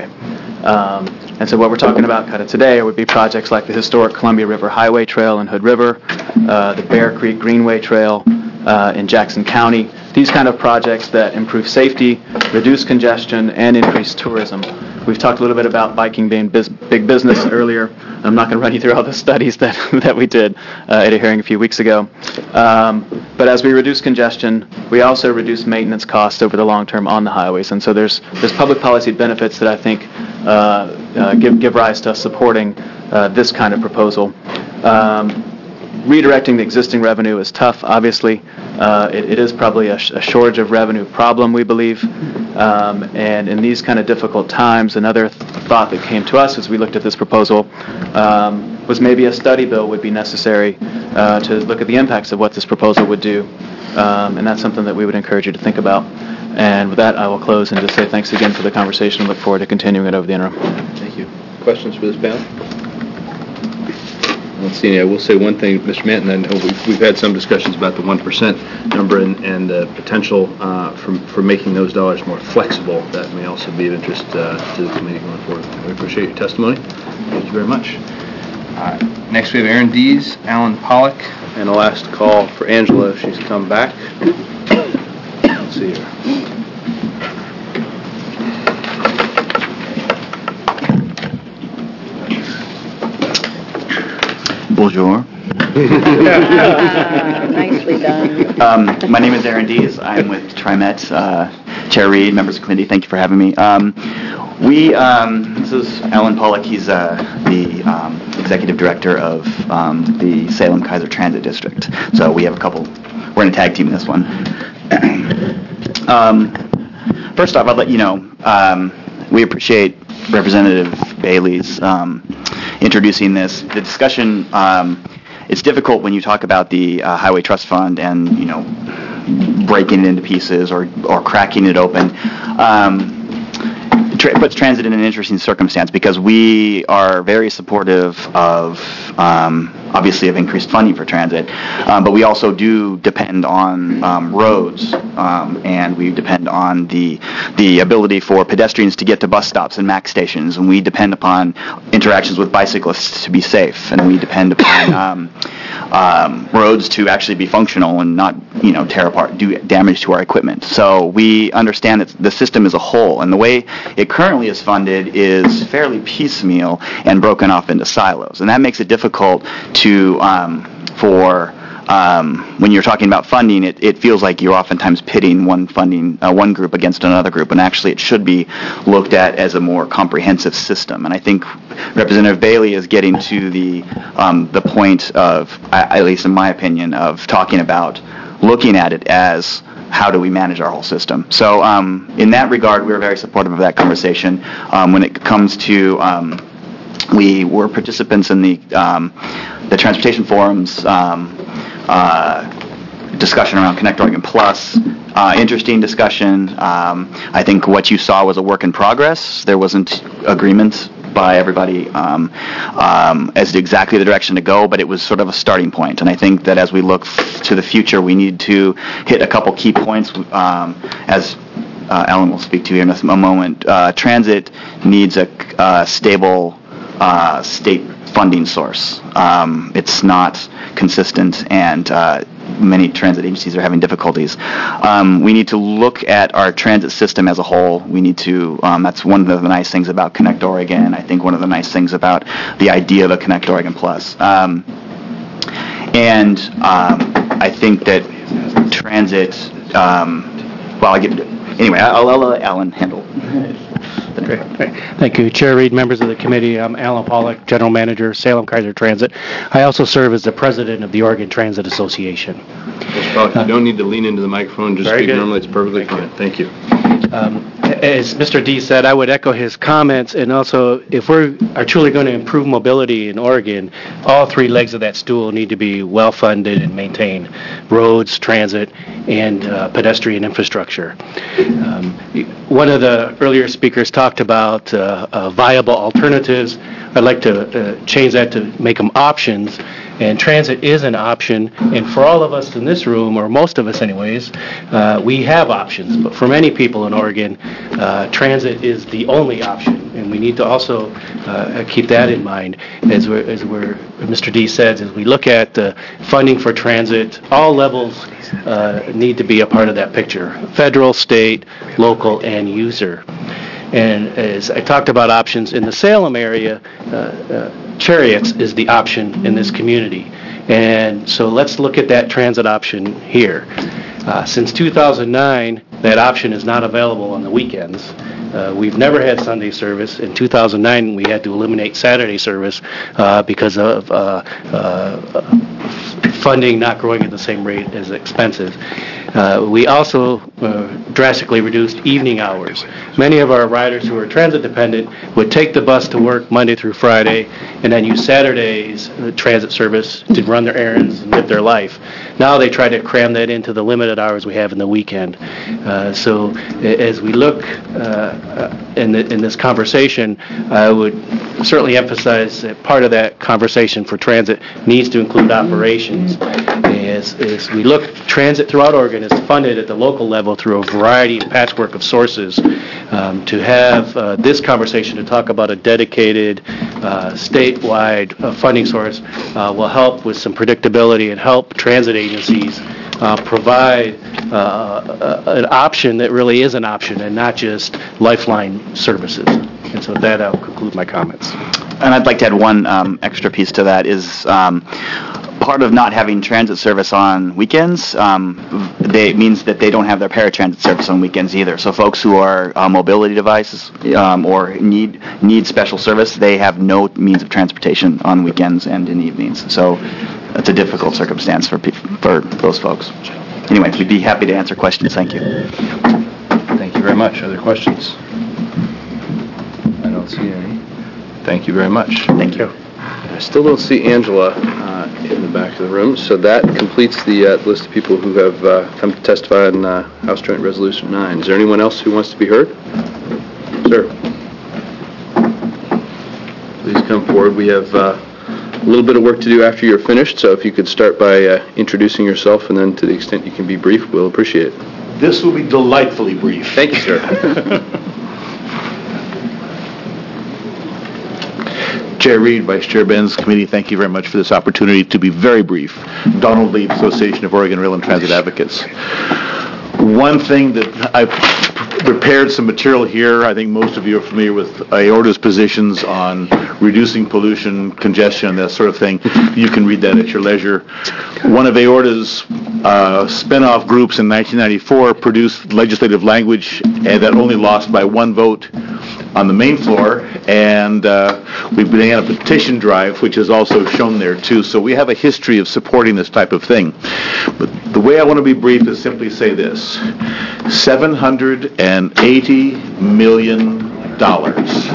Um, and so what we're talking about kind of today would be projects like the historic Columbia River Highway Trail in Hood River, uh, the Bear Creek Greenway Trail uh, in Jackson County. These kind of projects that improve safety, reduce congestion, and increase tourism. we've talked a little bit about biking being bus- big business earlier. I'm not going to run you through all the studies that that we did uh, at a hearing a few weeks ago. Um, but as we reduce congestion, we also reduce maintenance costs over the long term on the highways. And so there's there's public policy benefits that I think uh, uh, give give rise to us supporting uh, this kind of proposal. Um, redirecting the existing revenue is tough, obviously. Uh, it, it is probably a, sh- a shortage of revenue problem, we believe. Um, and in these kind of difficult times, another th- thought that came to us as we looked at this proposal um, was maybe a study bill would be necessary uh, to look at the impacts of what this proposal would do. Um, and that's something that we would encourage you to think about. And with that, I will close and just say thanks again for the conversation and look forward to continuing it over the interim. Thank you. Questions for this panel? Let's see. I will say one thing, Mister Manton. I know we've, we've had some discussions about the one percent number and, and the potential uh, for, for making those dollars more flexible. That may also be of interest uh, to the committee going forward. We appreciate your testimony. Thank you very much. Uh, next, we have Aaron Dees, Alan Pollock, and a last call for Angela if she's come back. Let's see here. Bonjour. Nicely done. Um, my name is Aaron Dees. I'm with TriMet. Uh, Chair Reed, members of the committee, thank you for having me. Um, we, um, this is Alan Pollock. He's uh, the um, executive director of um, the Salem-Keizer Transit District. So we have a couple, we're in a tag team in this one. um, first off, I'd let you know, um, we appreciate Representative Bailey's um, introducing this. The discussion, um, it's difficult when you talk about the uh, Highway Trust Fund and, you know, breaking it into pieces or, or cracking it open. Um, it puts transit in an interesting circumstance because we are very supportive of, um, obviously, of increased funding for transit, um, but we also do depend on um, roads, um, and we depend on the the ability for pedestrians to get to bus stops and MAX stations, and we depend upon interactions with bicyclists to be safe, and we depend upon um, um, roads to actually be functional and not, you know, tear apart, do damage to our equipment. So we understand that the system as a whole, and the way it currently is funded is fairly piecemeal and broken off into silos, and that makes it difficult to um, for um, when you're talking about funding, it, it feels like you're oftentimes pitting one funding uh, one group against another group, and actually it should be looked at as a more comprehensive system. And I think Representative Bailey is getting to the um, the point of, at least in my opinion, of talking about looking at it as how do we manage our whole system. So um, in that regard, we're very supportive of that conversation. Um, when it comes to um, we were participants in the um, the transportation forums um, uh, discussion around Connect Oregon Plus. Uh, interesting discussion. Um, I think what you saw was a work in progress. There wasn't agreement by everybody um, um, as to exactly the direction to go, but it was sort of a starting point. And I think that as we look f- to the future, we need to hit a couple key points um, as uh, Alan will speak to here in a moment. Uh, transit needs a uh, stable uh, state funding source. Um, it's not consistent, and uh, many transit agencies are having difficulties. Um, we need to look at our transit system as a whole. We need to, um, that's one of the nice things about Connect Oregon. I think one of the nice things about the idea of a Connect Oregon Plus. Um, and um, I think that transit, um, well, I get, anyway, I'll, I'll let Alan handle Great. Thank you. Chair Reed, members of the committee, I'm Alan Pollock, General Manager, Salem-Keizer Transit. I also serve as the President of the Oregon Transit Association. Mister Pollock, you don't need to lean into the microphone. Just Very speak good. normally. It's perfectly fine. Thank you. Um, as Mister D said, I would echo his comments, and also, if we are truly going to improve mobility in Oregon, all three legs of that stool need to be well-funded and maintained: roads, transit, and uh, pedestrian infrastructure. Um, one of the earlier speakers talked about uh, uh, viable alternatives. I'd like to uh, change that to make them options. And transit is an option, and for all of us in this room, or most of us anyways, uh, we have options. But for many people in Oregon, uh, transit is the only option, and we need to also uh, keep that in mind as we're, as we're, Mister D said, as we look at uh, funding for transit, all levels uh, need to be a part of that picture: federal, state, local, and user. And as I talked about options in the Salem area, uh, uh, Chariots is the option in this community. And so let's look at that transit option here. Uh, Since two thousand nine, that option is not available on the weekends. Uh, We've never had Sunday service. In two thousand nine, we had to eliminate Saturday service uh, because of uh, uh, funding not growing at the same rate as expenses. Uh, We also uh, drastically reduced evening hours. Many of our riders who are transit dependent would take the bus to work Monday through Friday and then use Saturdays uh, transit service to run their errands and live their life. Now they try to cram that into the limited hours we have in the weekend. Uh, So a- as we look uh, uh, in the- in this conversation, I would certainly emphasize that part of that conversation for transit needs to include operations. As, as we look, transit throughout Oregon is funded at the local level through a variety and patchwork of sources. Um, to have uh, this conversation to talk about a dedicated uh, statewide uh, funding source uh, will help with some predictability and help transit agencies uh, provide uh, a- an option that really is an option and not just lifeline services. And so with that, I'll conclude my comments. And I'd like to add one um, extra piece to that is um, part of not having transit service on weekends, um, they, it means that they don't have their paratransit service on weekends either. So folks who are uh, mobility devices um, or need need special service, they have no means of transportation on weekends and in evenings. So that's a difficult circumstance for peop for those folks. Anyway, we'd be happy to answer questions. Thank you. Thank you very much. Other questions? I don't see any. Thank you very much. Thank you. I still don't see Angela uh, in the back of the room, so that completes the uh, list of people who have uh, come to testify on uh, House Joint Resolution nine. Is there anyone else who wants to be heard? Sir. Please come forward. We have uh, a little bit of work to do after you're finished, so if you could start by uh, introducing yourself, and then to the extent you can be brief, we'll appreciate it. This will be delightfully brief. Thank you, sir. Chair Reed, Vice Chair Benz, Committee, thank you very much for this opportunity to be very brief. Donald Lee, Association of Oregon Rail and Transit Advocates. One thing that I've prepared some material here. I think most of you are familiar with A O R T's positions on reducing pollution, congestion, that sort of thing. You can read that at your leisure. One of A O R T's uh, spin-off groups in nineteen ninety-four produced legislative language and that only lost by one vote on the main floor, and uh, we've been on a petition drive, which is also shown there too. So we have a history of supporting this type of thing. But the way I want to be brief is simply say this: seven hundred eighty million dollars,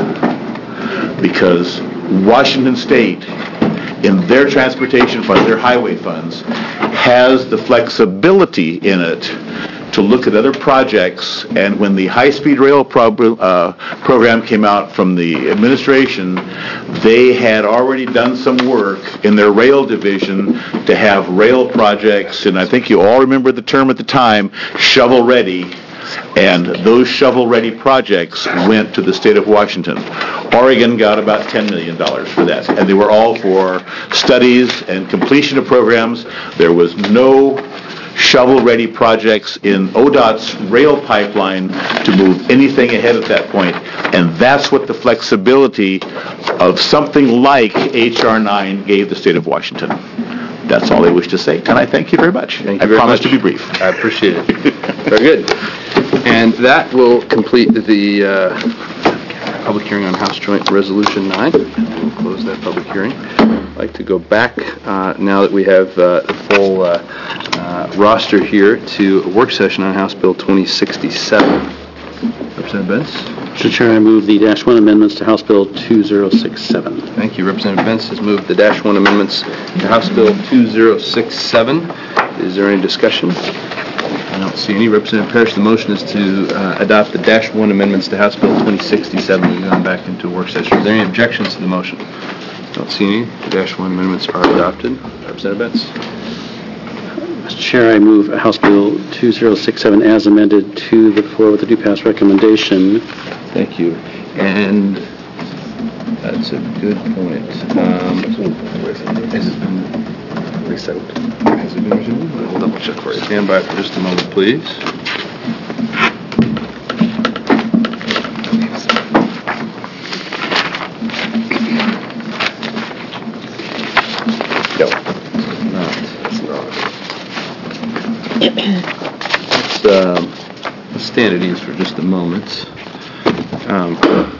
because Washington State, in their transportation fund, their highway funds, has the flexibility in it to look at other projects, and when the high-speed rail prob- uh, program came out from the administration, they had already done some work in their rail division to have rail projects, and I think you all remember the term at the time, shovel-ready, and those shovel-ready projects went to the state of Washington. Oregon got about ten million dollars for that, and they were all for studies and completion of programs. There was no shovel-ready projects in O D O T's rail pipeline to move anything ahead at that point. And that's what the flexibility of something like H R nine gave the state of Washington. That's all I wish to say. And I thank you very much. Thank you I very promise much. to be brief. I appreciate it. Very good. And that will complete the uh, public hearing on House Joint Resolution nine. We'll close that public hearing. I'd like to go back, uh, now that we have uh, the full uh, uh, roster here, to a work session on House Bill twenty sixty-seven. Representative Benz? Mister Chair, I move the dash one amendments to House Bill two thousand sixty-seven. Thank you. Representative Benz has moved the dash one amendments to House Bill two thousand sixty-seven. Is there any discussion? I don't see any. Representative Parrish, the motion is to uh, adopt the dash one amendments to House Bill twenty sixty-seven. We've gone back into a work session. Are there any objections to the motion? Don't see any. The dash one amendments are adopted. Representative Benz? Mister Chair, I move House Bill two thousand sixty-seven as amended to the floor with a due pass recommendation. Thank you. And that's a good point. Um, has it been resettled? Has it been resettled? We'll double check for you. Stand by for just a moment, please. Let's, um, let's stand at ease for just a moment. Um,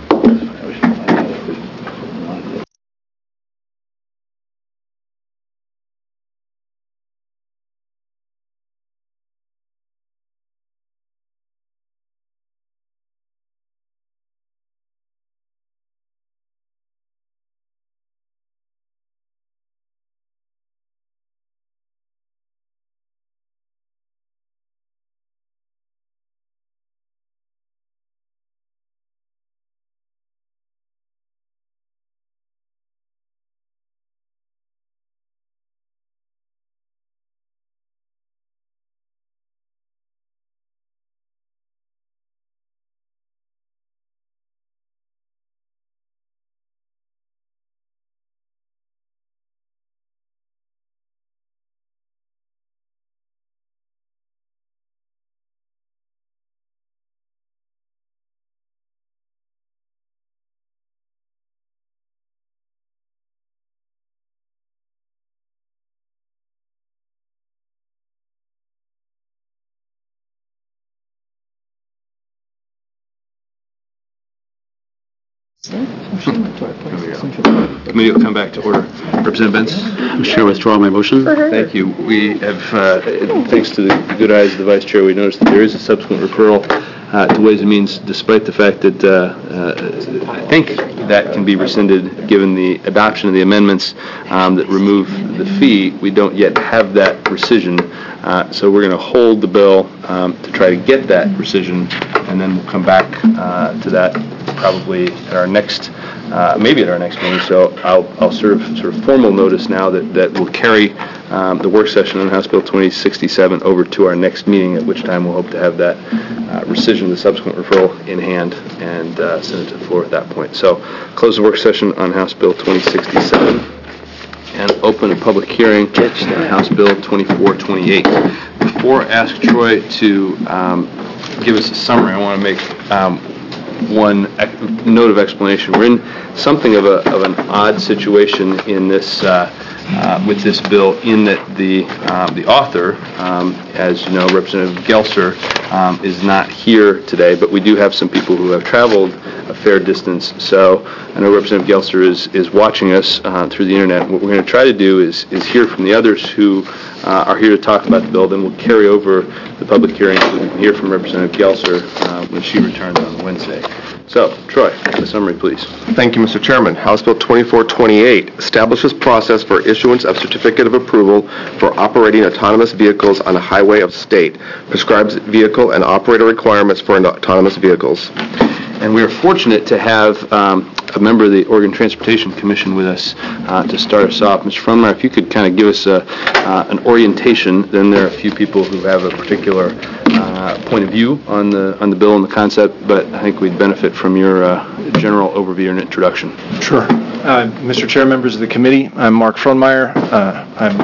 Committee will come back to order. Representative Benz? I'm sure withdraw my motion. Thank you. We have, uh, thanks to the good eyes of the Vice Chair, we noticed that there is a subsequent referral uh, to Ways and Means, despite the fact that uh, uh, I think that can be rescinded given the adoption of the amendments um, that remove the fee. We don't yet have that rescission. Uh, so we're going to hold the bill um, to try to get that rescission, and then we'll come back uh, to that probably at our next, uh, maybe at our next meeting. So I'll, I'll serve sort of formal notice now that, that will carry um, the work session on House Bill twenty sixty-seven over to our next meeting, at which time we'll hope to have that uh, rescission, the subsequent referral in hand, and uh, send it to the floor at that point. So close the work session on House Bill twenty sixty-seven and open a public hearing on House Bill twenty-four twenty-eight. Before I ask Troy to um, give us a summary, I want to make um, one ec- note of explanation. We're in something of a of an odd situation in this uh, uh, with this bill, in that the uh, the author, um, as you know, Representative Gelser, um, is not here today, but we do have some people who have traveled a fair distance. So I know Representative Gelser is is watching us uh, through the internet. What we're going to try to do is is hear from the others who uh, are here to talk about the bill. Then we'll carry over the public hearing so we can hear from Representative Gelser uh, when she returns on Wednesday. So, Troy, the summary, please. Thank you, Mister Chairman. House Bill twenty-four twenty-eight establishes process for issuance of certificate of approval for operating autonomous vehicles on a highway of state, prescribes vehicle and operator requirements for autonomous vehicles. And we are fortunate to have um, a member of the Oregon Transportation Commission with us uh, to start us off. Mister Frommeyer, if you could kind of give us a, uh, an orientation, then there are a few people who have a particular uh, point of view on the on the bill and the concept, but I think we'd benefit from your uh, general overview and introduction. Sure. Uh, Mister Chair, members of the committee, I'm Mark Frommeyer. Uh, I'm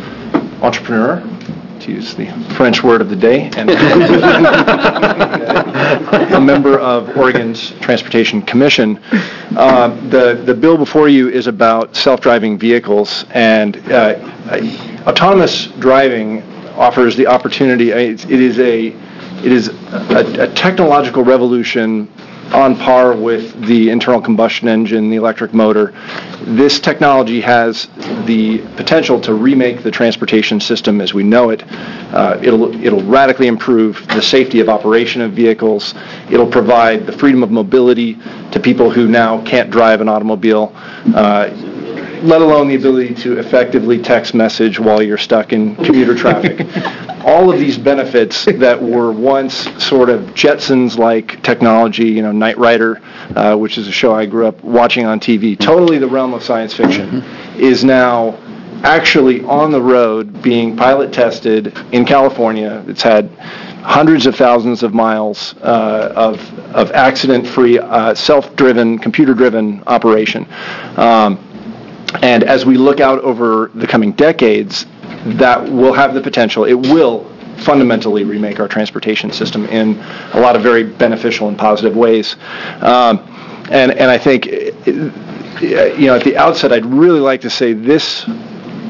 an entrepreneur, to use the French word of the day, and a member of Oregon's Transportation Commission. Uh, the, the bill before you is about self-driving vehicles, and uh, autonomous driving offers the opportunity. It is a it is a, a technological revolution on par with the internal combustion engine, the electric motor. This technology has the potential to remake the transportation system as we know it. Uh, it'll, it'll radically improve the safety of operation of vehicles. It'll provide the freedom of mobility to people who now can't drive an automobile, uh, let alone the ability to effectively text message while you're stuck in commuter traffic. All of these benefits that were once sort of Jetsons-like technology, you know, Knight Rider, uh, which is a show I grew up watching on T V, totally the realm of science fiction, is now actually on the road being pilot tested in California. It's had hundreds of thousands of miles uh, of, of accident-free, uh, self-driven, computer-driven operation. Um, and as we look out over the coming decades, that will have the potential, it will fundamentally remake our transportation system in a lot of very beneficial and positive ways. Um, and, and I think, you know, at the outset, I'd really like to say this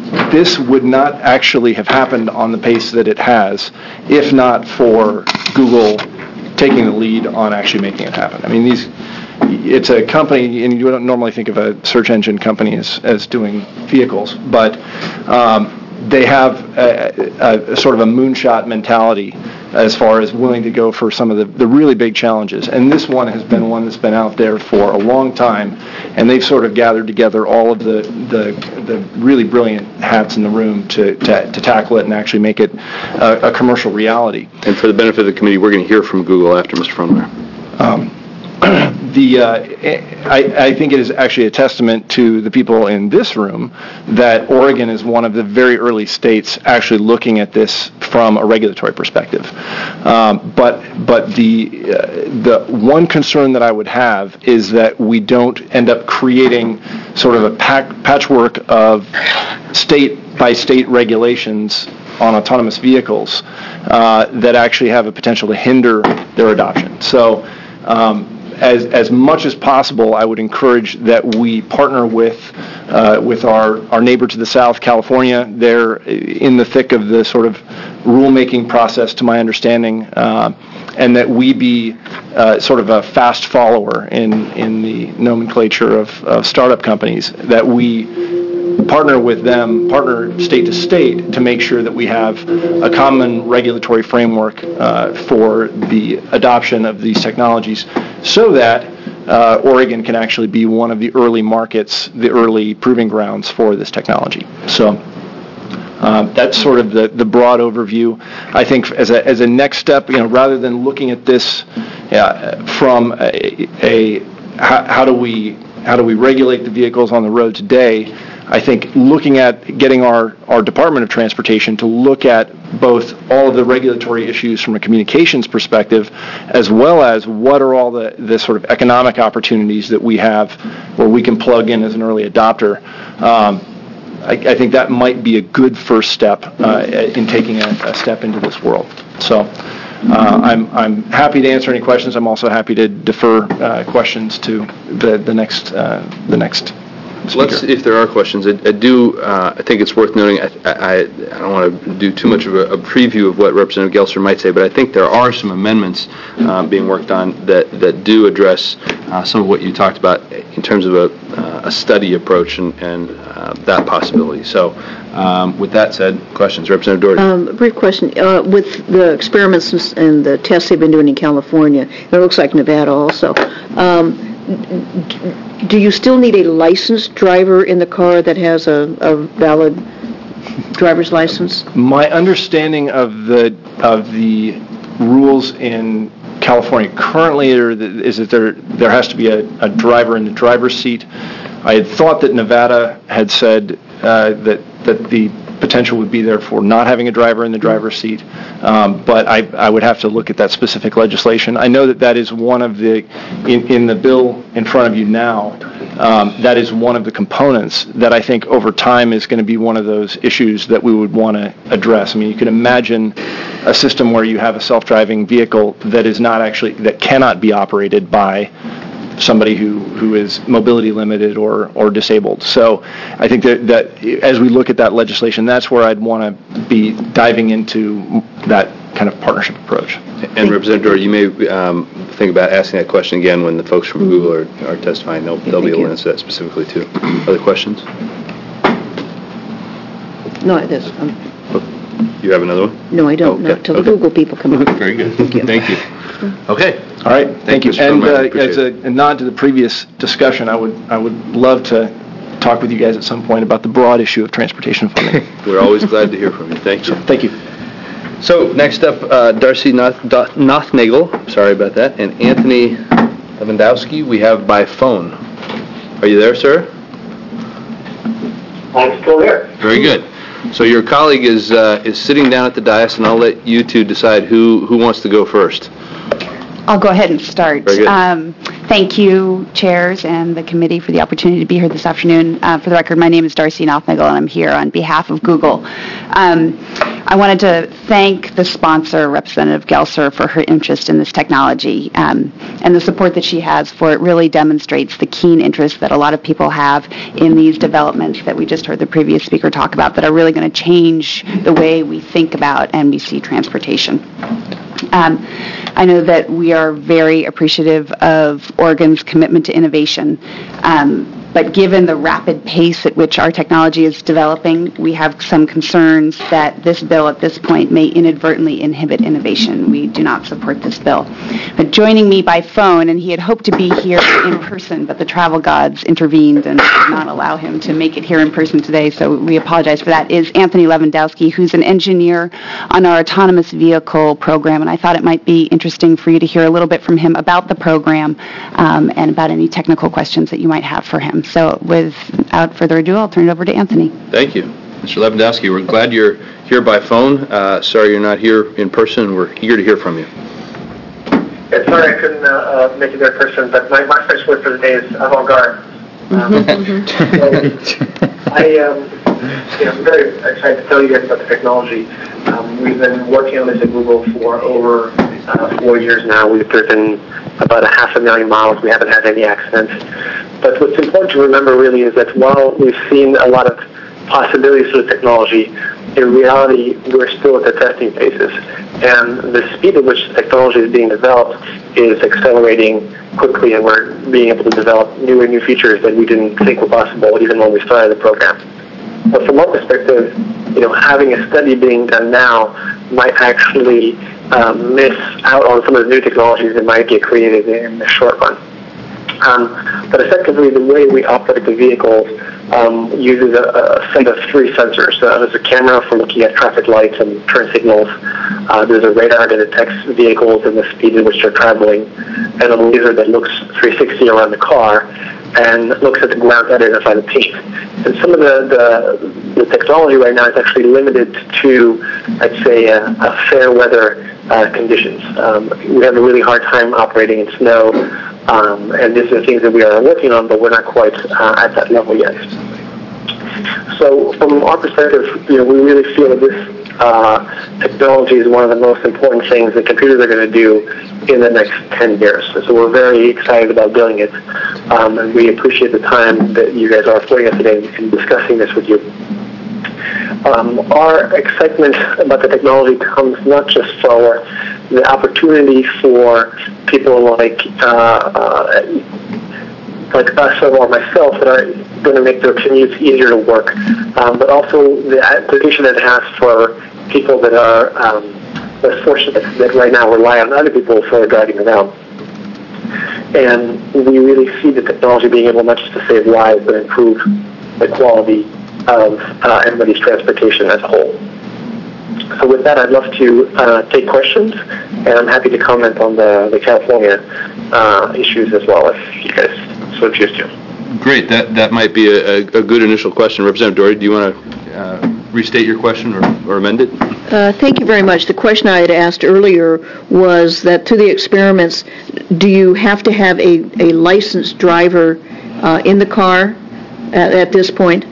this would not actually have happened on the pace that it has if not for Google taking the lead on actually making it happen. I mean, these, it's a company, and you don't normally think of a search engine company as, as doing vehicles, but um, they have a, a, a sort of a moonshot mentality as far as willing to go for some of the, the really big challenges. And this one has been one that's been out there for a long time, and they've sort of gathered together all of the, the, the really brilliant hats in the room to, to, to tackle it and actually make it a, a commercial reality. And for the benefit of the committee, we're going to hear from Google after Mister Frommer. Um, the uh, I, I think it is actually a testament to the people in this room that Oregon is one of the very early states actually looking at this from a regulatory perspective. Um, but but the uh, the one concern that I would have is that we don't end up creating sort of a pack, patchwork of state by state regulations on autonomous vehicles uh, that actually have a potential to hinder their adoption. So. Um, As, as much as possible, I would encourage that we partner with uh, with our, our neighbor to the south, California. They're in the thick of the sort of rulemaking process, to my understanding, uh, and that we be uh, sort of a fast follower in, in the nomenclature of, of startup companies, that we partner with them, partner state to state, to make sure that we have a common regulatory framework uh, for the adoption of these technologies, so that uh, Oregon can actually be one of the early markets, the early proving grounds for this technology. So uh, that's sort of the, the broad overview. I think as a, as a next step, you know, rather than looking at this uh, from a, a how, how do we how do we regulate the vehicles on the road today, I think looking at getting our, our Department of Transportation to look at both all of the regulatory issues from a communications perspective, as well as what are all the, the sort of economic opportunities that we have where we can plug in as an early adopter. Um, I, I think that might be a good first step uh, in taking a, a step into this world. So uh, I'm, I'm happy to answer any questions. I'm also happy to defer uh, questions to the, the next uh, the next Let's, if there are questions, I, I do, uh, I think it's worth noting, I, I, I don't want to do too much of a, a preview of what Representative Gelser might say, but I think there are some amendments uh, being worked on that, that do address uh, some of what you talked about in terms of a, uh, a study approach and, and uh, that possibility. So um, with that said, questions. Representative Doherty. Um, a brief question. Uh, with the experiments and the tests they've been doing in California, it looks like Nevada also, um, do you still need a licensed driver in the car that has a, a valid driver's license? My understanding of the of the rules in California currently are that, is that there there has to be a, a driver in the driver's seat. I had thought that Nevada had said uh, that that the potential would be there for not having a driver in the driver's seat, um, but I, I would have to look at that specific legislation. I know that that is one of the, in, in the bill in front of you now, um, that is one of the components that I think over time is going to be one of those issues that we would want to address. I mean, you can imagine a system where you have a self-driving vehicle that is not actually, that cannot be operated by somebody who, who is mobility limited or, or disabled. So I think that, that as we look at that legislation, that's where I'd want to be diving into that kind of partnership approach. And Representative Doherty, you may um, think about asking that question again when the folks from Google are, are testifying. They'll, they'll be able to answer that specifically too. Other questions? No, it is. Um, you have another one? No, I don't. Okay. Not till the Okay. Google people come up. Very good. Thank you. Thank you. Okay. All right. Thank, Thank you. you, And Mister uh, Appreciate as a, a nod to the previous discussion, I would I would love to talk with you guys at some point about the broad issue of transportation funding. We're always glad to hear from you. Thank you. Thank you. So next up, uh, Darcy Noth- Nothnagel, sorry about that, and Anthony Lewandowski, we have by phone. Are you there, sir? I'm still there. Very good. So your colleague is uh, is sitting down at the dais, and I'll let you two decide who, who wants to go first. I'll go ahead and start. Very good. Um, thank you, chairs and the committee, for the opportunity to be here this afternoon. Uh, for the record, my name is Darcy Nothnagel, and I'm here on behalf of Google. Um, I wanted to thank the sponsor, Representative Gelser, for her interest in this technology, um, and the support that she has for it really demonstrates the keen interest that a lot of people have in these developments that we just heard the previous speaker talk about that are really going to change the way we think about and we see transportation. Um, I know that we are very appreciative of Oregon's commitment to innovation. Um, But given the rapid pace at which our technology is developing, we have some concerns that this bill at this point may inadvertently inhibit innovation. We do not support this bill. But joining me by phone, and he had hoped to be here in person, but the travel gods intervened and did not allow him to make it here in person today, so we apologize for that, is Anthony Lewandowski, who's an engineer on our autonomous vehicle program, and I thought it might be interesting for you to hear a little bit from him about the program um, and about any technical questions that you might have for him. So without further ado, I'll turn it over to Anthony. Thank you. Mister Lewandowski, we're glad you're here by phone. Uh, sorry you're not here in person. We're eager to hear from you. Yeah, sorry I couldn't uh, uh, make it there in person, but my, my first word for the day is avant-garde. Um, so I, um, you know, I'm very excited to tell you guys about the technology. Um, we've been working on this at Google for over uh, four years now. We've driven about a half a million miles. We haven't had any accidents. But what's important to remember really is that while we've seen a lot of possibilities for the technology, in reality, we're still at the testing phases. And the speed at which the technology is being developed is accelerating quickly, and we're being able to develop new and new features that we didn't think were possible even when we started the program. But from our perspective, you know, having a study being done now might actually um, miss out on some of the new technologies that might get created in the short run. Um, but effectively, the way we operate the vehicles um, uses a, a set of three sensors. Uh, there's a camera for looking at traffic lights and turn signals. Uh, there's a radar that detects vehicles and the speed at which they're traveling, and a laser that looks three sixty around the car and looks at the ground to identify the paint. And some of the, the, the technology right now is actually limited to, I'd say, a, a fair weather uh, conditions. Um, we have a really hard time operating in snow. Um, and these are things that we are working on, but we're not quite uh, at that level yet. So from our perspective, you know, we really feel that this uh, technology is one of the most important things that computers are going to do in the next ten years. So we're very excited about doing it, um, and we appreciate the time that you guys are affording us today in discussing this with you. Um, our excitement about the technology comes not just for the opportunity for people like uh, uh, like us or myself that are going to make their commutes easier to work, um, but also the application that it has for people that are um, less fortunate that right now rely on other people for driving around. And we really see the technology being able not just to save lives, but improve the quality of uh, everybody's transportation as a whole. So with that, I'd love to uh, take questions, and I'm happy to comment on the, the California uh, issues as well, if you guys so choose to. Great. That that might be a, a, a good initial question. Representative Doherty, do you want to uh, restate your question or, or amend it? Uh, thank you very much. The question I had asked earlier was that through the experiments, do you have to have a, a licensed driver uh, in the car at, at this point?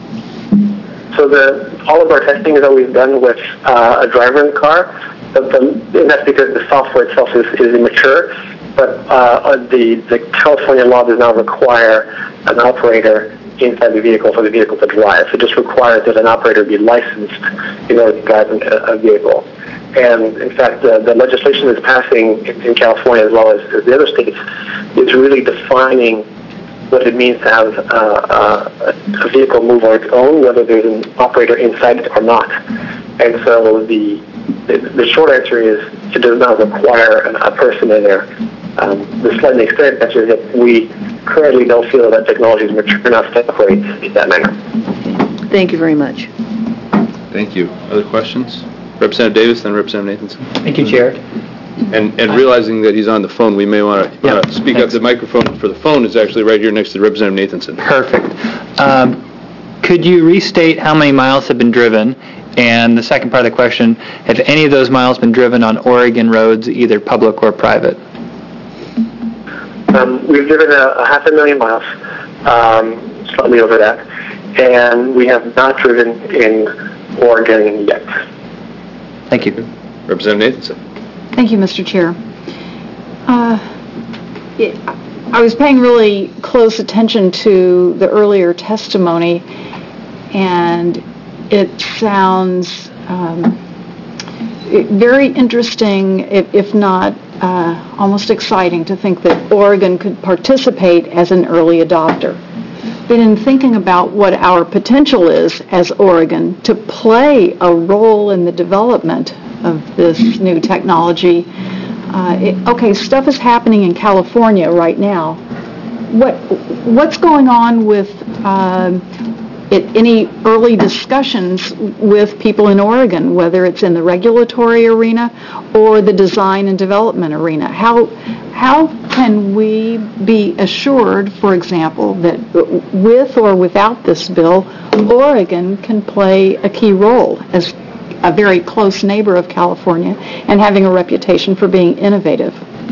So the, all of our testing is always done with uh, a driver in the car, but the, and that's because the software itself is, is immature. But uh, the, the California law does not require an operator inside the vehicle for the vehicle to drive. It just requires that an operator be licensed in order to drive a, a vehicle. And in fact, the, the legislation that's passing in, in California as well as, as the other states is really defining what it means to have uh, uh, a vehicle move on its own, whether there's an operator inside it or not. And so the, the, the short answer is it does not require a, a person in there. Um, the slightly extended answer is that we currently don't feel that technology is mature enough to operate in that manner. Thank you very much. Thank you. Other questions? Representative Davis, then Representative Nathanson. Thank you, Chair. And, and realizing that he's on the phone, we may want to uh, speak up. The microphone for the phone is actually right here next to Representative Nathanson. Perfect. Um, could you restate how many miles have been driven? And the second part of the question, have any of those miles been driven on Oregon roads, either public or private? Um, we've driven a, a half a million miles, um, slightly over that, and we have not driven in Oregon yet. Thank you. Representative Nathanson. Thank you, Mister Chair. Uh, it- I was paying really close attention to the earlier testimony, and it sounds um, it- very interesting, if if not uh, almost exciting, to think that Oregon could participate as an early adopter. But in thinking about what our potential is as Oregon to play a role in the development of this new technology, uh, it, okay, stuff is happening in California right now. What what's going on with um, it, any early discussions with people in Oregon, whether it's in the regulatory arena or the design and development arena? How how can we be assured, for example, that with or without this bill, Oregon can play a key role as a very close neighbor of California and having a reputation for being innovative?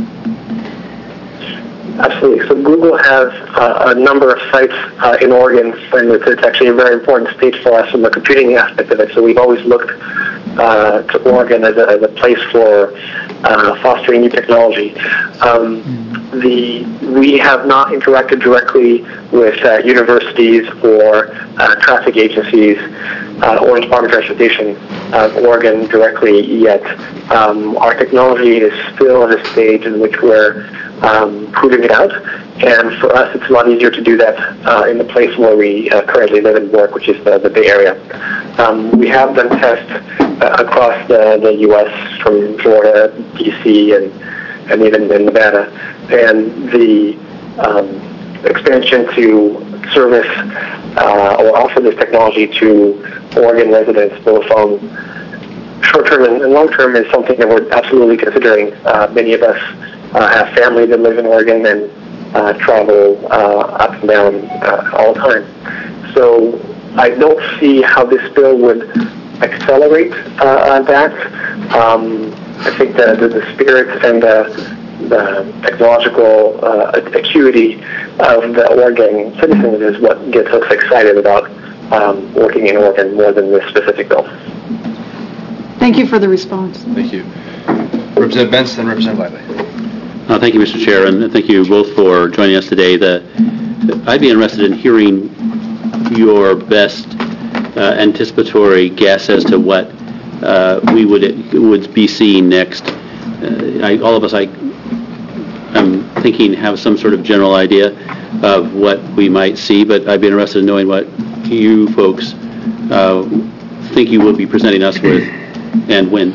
Absolutely. So Google has uh, a number of sites uh, in Oregon, and it's, it's actually a very important state for us from the computing aspect of it. So we've always looked uh, to Oregon as a, as a place for uh, fostering new technology. Um, the we have not interacted directly with uh, universities or uh, traffic agencies uh, or Department of Transportation of Oregon directly yet. Um, our technology is still at a stage in which we're um, proving it out, and for us it's a lot easier to do that uh, in the place where we uh, currently live and work, which is the, the Bay Area. Um, we have done tests uh, across the, the U S from Florida, D C, and, and even in Nevada, and the um, expansion to service uh, or offer this technology to Oregon residents, both on short-term and long-term, is something that we're absolutely considering. Uh, many of us uh, have family that live in Oregon and uh, travel uh, up and down uh, all the time. So I don't see how this bill would accelerate uh, that. Um, I think the, the, the spirit and the, the technological uh, acuity of the Oregon citizens is what gets us excited about um, working in Oregon more than this specific bill. Thank you for the response. Thank you. Representative Benson and Representative Lively. Uh, Thank you, Mister Chair, and thank you both for joining us today. The, I'd be interested in hearing your best uh, anticipatory guess as to what uh, we would would be seeing next. Uh, I, all of us, I, I'm thinking, have some sort of general idea of what we might see, but I'd be interested in knowing what you folks uh, think you will be presenting us with and when.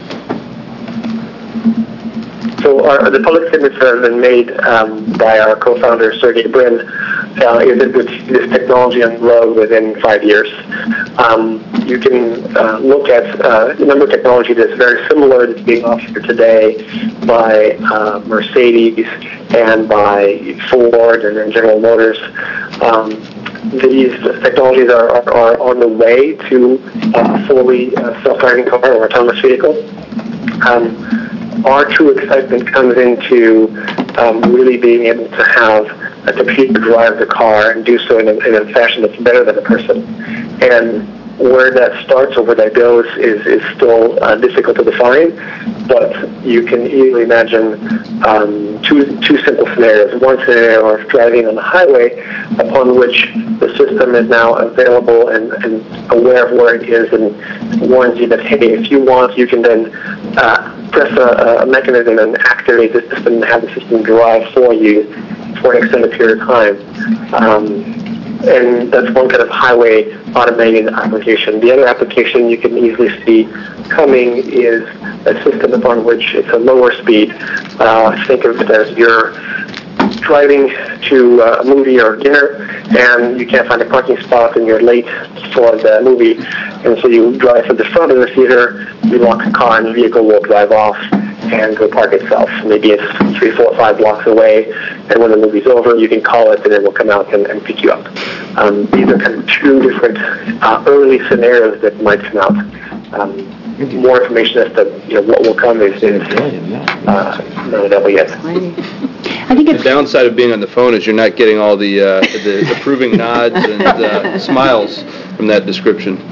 So our, the public statements that have been made um, by our co-founder, Sergey Brin, uh, is that this, this technology on the road within five years. Um, you can uh, look at uh, a number of technology that's very similar that's being offered today by uh, Mercedes and by Ford and then General Motors. Um, these technologies are, are, are on the way to a fully uh, self-driving car or autonomous vehicle. Um, Our true excitement comes into um, really being able to have a computer drive the car and do so in a, in a fashion that's better than a person. And where that starts or where that goes is, is still uh, difficult to define, but you can easily imagine um, two, two simple scenarios. One scenario of driving on the highway upon which the system is now available and, and aware of where it is and warns you that, hey, if you want, you can then uh, press a, a mechanism and activate the system and have the system drive for you for an extended period of time. Um, and that's one kind of highway automated application. The other application you can easily see coming is a system upon which it's a lower speed. Uh, think of it as you're driving to a movie or dinner and you can't find a parking spot and you're late for the movie, and so you drive to the front of the theater, you lock the car and the vehicle will drive off and go park itself. Maybe it's three, four, five blocks away, and when the movie's over, you can call it and it will come out and, and pick you up. Um, these are kind of two different uh, early scenarios that might come out. Um, more information as to you know what will come is, is uh, not available yet. I think the downside of being on the phone is you're not getting all the uh, the approving nods and uh, smiles from that description.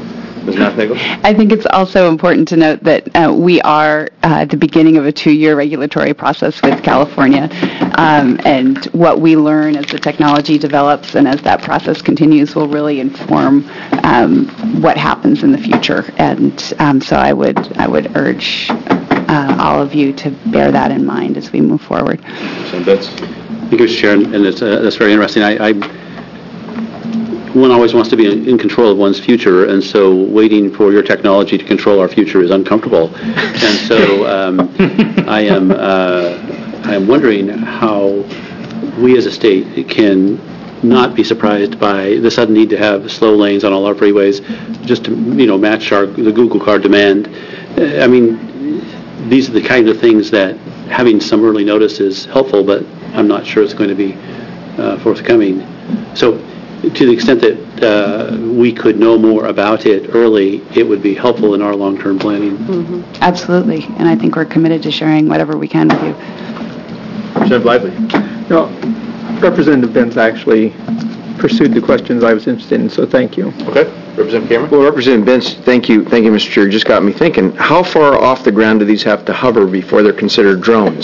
Miz Nathaniel? I think it's also important to note that uh, we are uh, at the beginning of a two-year regulatory process with California, um, and what we learn as the technology develops and as that process continues will really inform um, what happens in the future. And um, so I would I would urge uh, all of you to bear that in mind as we move forward. So that's. Thank you, Mister Chair, and it's, uh, that's very interesting. I, I, one always wants to be in, in control of one's future, and so waiting for your technology to control our future is uncomfortable. And so um, I am uh, I am wondering how we as a state can not be surprised by the sudden need to have slow lanes on all our freeways, just to you know match our the Google car demand. Uh, I mean, these are the kind of things that having some early notice is helpful, but I'm not sure it's going to be uh, forthcoming. So to the extent that uh, we could know more about it early, it would be helpful in our long-term planning. Mm-hmm. Absolutely, and I think we're committed to sharing whatever we can with you. Representative Lively. No, Representative Benz actually pursued the questions I was interested in, so thank you. Okay. Representative Cameron? Well, Representative Benz, thank you, thank you, Mister Chair. Just got me thinking, how far off the ground do these have to hover before they're considered drones?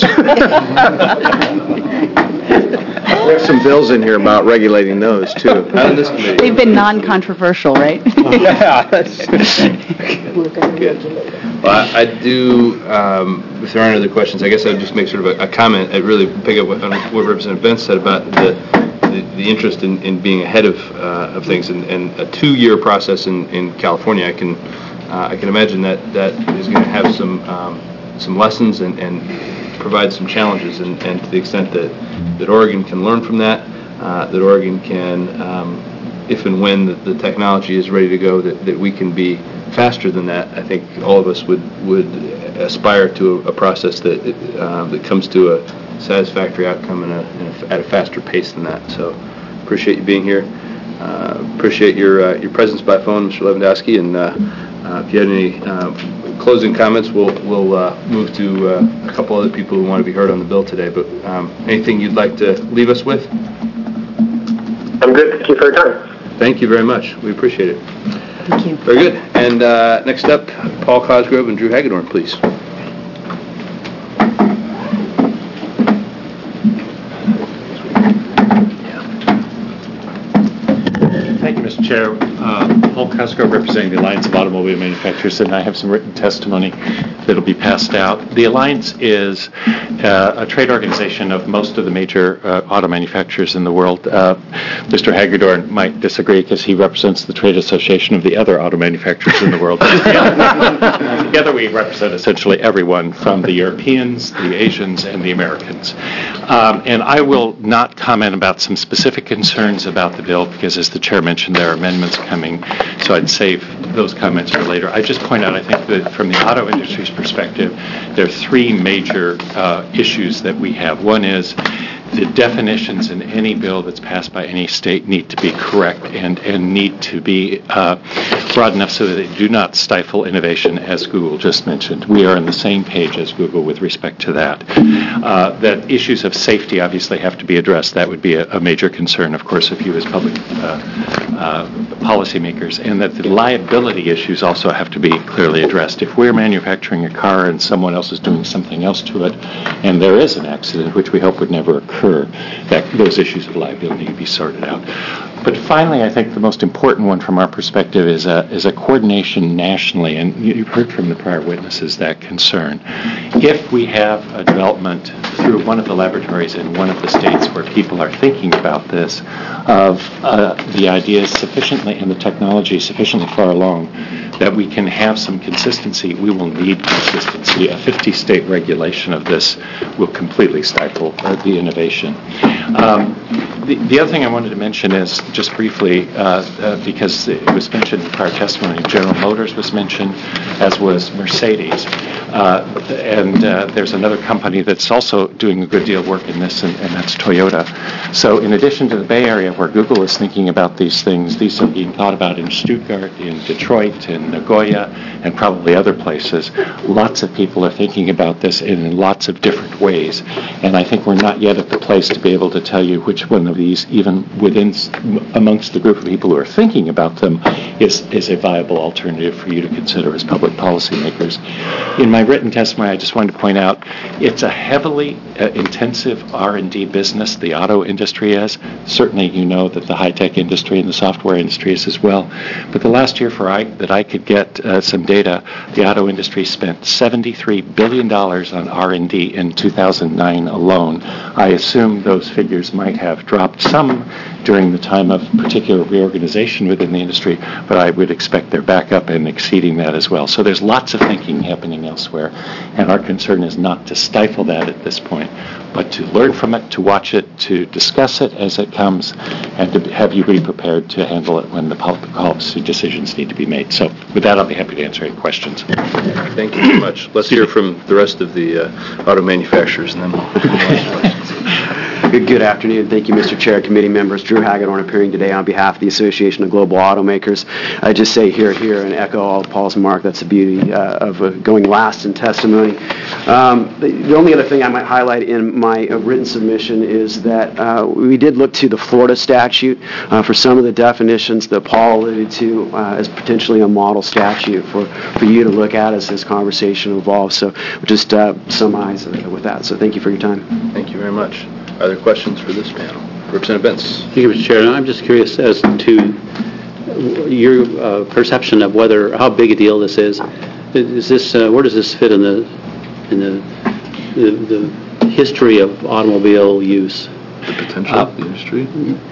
We have some bills in here about regulating those, too. Not in this committee. They've been non-controversial, right? Yeah. Good. Well, I, I do, um, if there aren't other questions, I guess I would just make sort of a, a comment. I really pick up what, what Representative Benz said about the The, the interest in, in being ahead of uh, of things, and, and a two-year process in, in California, I can uh, I can imagine that that is going to have some um, some lessons and, and provide some challenges, and, and to the extent that, that Oregon can learn from that, uh, that Oregon can, um, if and when the, the technology is ready to go, that, that we can be faster than that. I think all of us would would aspire to a, a process that uh, that comes to a satisfactory outcome in a, in a, at a faster pace than that. So appreciate you being here. Uh, appreciate your uh, your presence by phone, Mister Lewandowski. And uh, uh, if you had any uh, closing comments, we'll we'll uh, move to uh, a couple other people who want to be heard on the bill today. But um, anything you'd like to leave us with? I'm good. Thank you for your time. Thank you very much. We appreciate it. Thank you. Very good. And uh, next up, Paul Cosgrove and Drew Hagedorn, please. Thank you, Mister Chair. Uh, Paul Cosgrove, representing the Alliance of Automobile Manufacturers, and I have some written testimony that will be passed out. The Alliance is uh, a trade organization of most of the major uh, auto manufacturers in the world. Uh, Mister Hagedorn might disagree because he represents the trade association of the other auto manufacturers in the world. Together, together we represent essentially everyone from the Europeans, the Asians, and the Americans. Um, and I will not comment about some specific concerns about the bill because, as the Chair mentioned, there are amendments coming, so I'd save those comments for later. I just point out, I think that from the auto industry's perspective, there are three major uh, issues that we have. One is the definitions in any bill that's passed by any state need to be correct and, and need to be uh, broad enough so that they do not stifle innovation, as Google just mentioned. We are on the same page as Google with respect to that. Uh, that issues of safety obviously have to be addressed. That would be a, a major concern, of course, of you as public uh, uh, policymakers, and that the liability issues also have to be clearly addressed. If we're manufacturing a car and someone else is doing something else to it, and there is an accident, which we hope would never occur, that those issues of liability be sorted out. But finally, I think the most important one from our perspective is a, is a coordination nationally, and you've heard from the prior witnesses that concern. If we have a development through one of the laboratories in one of the states where people are thinking about this, of uh, the ideas sufficiently and the technology sufficiently far along that we can have some consistency, we will need consistency. A fifty-state regulation of this will completely stifle uh, the innovation. Um, the, the other thing I wanted to mention is, just briefly, uh, uh, because it was mentioned in prior testimony, General Motors was mentioned, as was Mercedes. Uh, and uh, there's another company that's also doing a good deal of work in this, and, and that's Toyota. So in addition to the Bay Area, where Google is thinking about these things, these are being thought about in Stuttgart, in Detroit, and in Nagoya and probably other places, lots of people are thinking about this in lots of different ways. And I think we're not yet at the place to be able to tell you which one of these, even within, amongst the group of people who are thinking about them, is, is a viable alternative for you to consider as public policymakers. In my written testimony, I just wanted to point out, it's a heavily uh, intensive R and D business, the auto industry is. Certainly you know that the high-tech industry and the software industry is as well. But the last year for I, that I could get uh, some data, the auto industry spent seventy-three billion dollars on R and D in two thousand nine alone. I assume those figures might have dropped some during the time of particular reorganization within the industry, but I would expect they're back up and exceeding that as well. So there's lots of thinking happening elsewhere, and our concern is not to stifle that at this point, but to learn from it, to watch it, to discuss it as it comes, and to have you be prepared to handle it when the public policy decisions need to be made. So with that, I'll be happy to answer any questions. Thank you very much. Let's hear from the rest of the uh, auto manufacturers, and then we'll Good, good afternoon. Thank you, Mister Chair, committee members. Drew Hagedorn appearing today on behalf of the Association of Global Automakers. I just say here, here, and echo all of Paul's remark. That's the beauty uh, of uh, going last in testimony. Um, the, the only other thing I might highlight in my uh, written submission is that uh, we did look to the Florida statute uh, for some of the definitions that Paul alluded to uh, as potentially a model statute for, for you to look at as this conversation evolves. So we'll just uh, summarize with that. So thank you for your time. Thank you very much. Are there questions for this panel? Representative Benz. Thank you, Mister Chair. I'm just curious as to your uh, perception of whether, how big a deal this is. Is this, uh, where does this fit in the, in the, the, the history of automobile use? The potential uh, of the industry?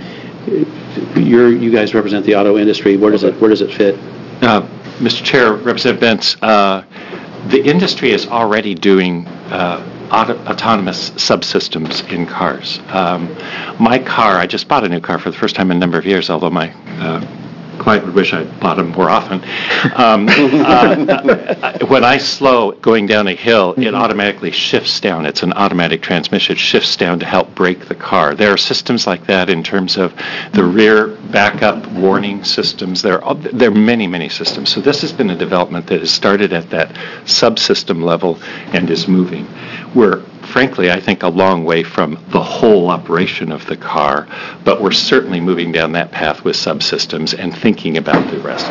You're, you guys represent the auto industry. Where does it, where does it fit? Uh, Mister Chair, Representative Bentz, uh, the industry is already doing uh, auto- autonomous subsystems in cars. Um, my car, I just bought a new car for the first time in a number of years, although my uh, client would wish I bought them more often. Um, uh, when I slow going down a hill, it automatically shifts down. It's an automatic transmission. It shifts down to help brake the car. There are systems like that in terms of the rear backup warning systems. There are, there are many, many systems. So this has been a development that has started at that subsystem level and is moving. We're frankly, I think, a long way from the whole operation of the car, but we're certainly moving down that path with subsystems and thinking about the rest.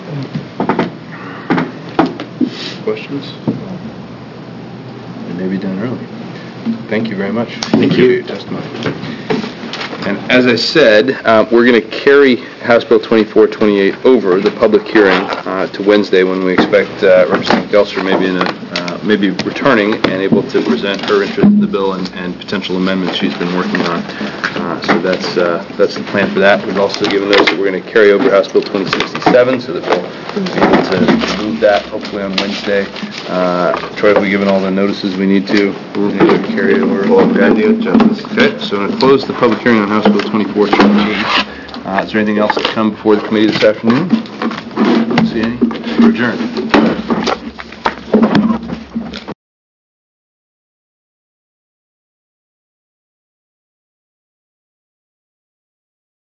Questions? It may be done early. Thank you very much. Thank you. For your testimony. And as I said, uh, we're going to carry House Bill twenty-four twenty-eight over the public hearing uh, to Wednesday, when we expect uh, Representative Gelser maybe in a, uh, maybe returning and able to present her interest in the bill and, and potential amendments she's been working on. Uh, so that's uh, that's the plan for that. We've also given notice that we're going to carry over House Bill twenty sixty-seven, so that we'll be able to move that hopefully on Wednesday. Uh, Troy, have we given all the notices we need to? Mm-hmm. Carry it over. Well, good idea, Justice. Okay, so I'm going to close the public hearing on House Bill twenty-four twenty-eight. Uh, is there anything else to come before the committee this afternoon? Don't see any. We're adjourned.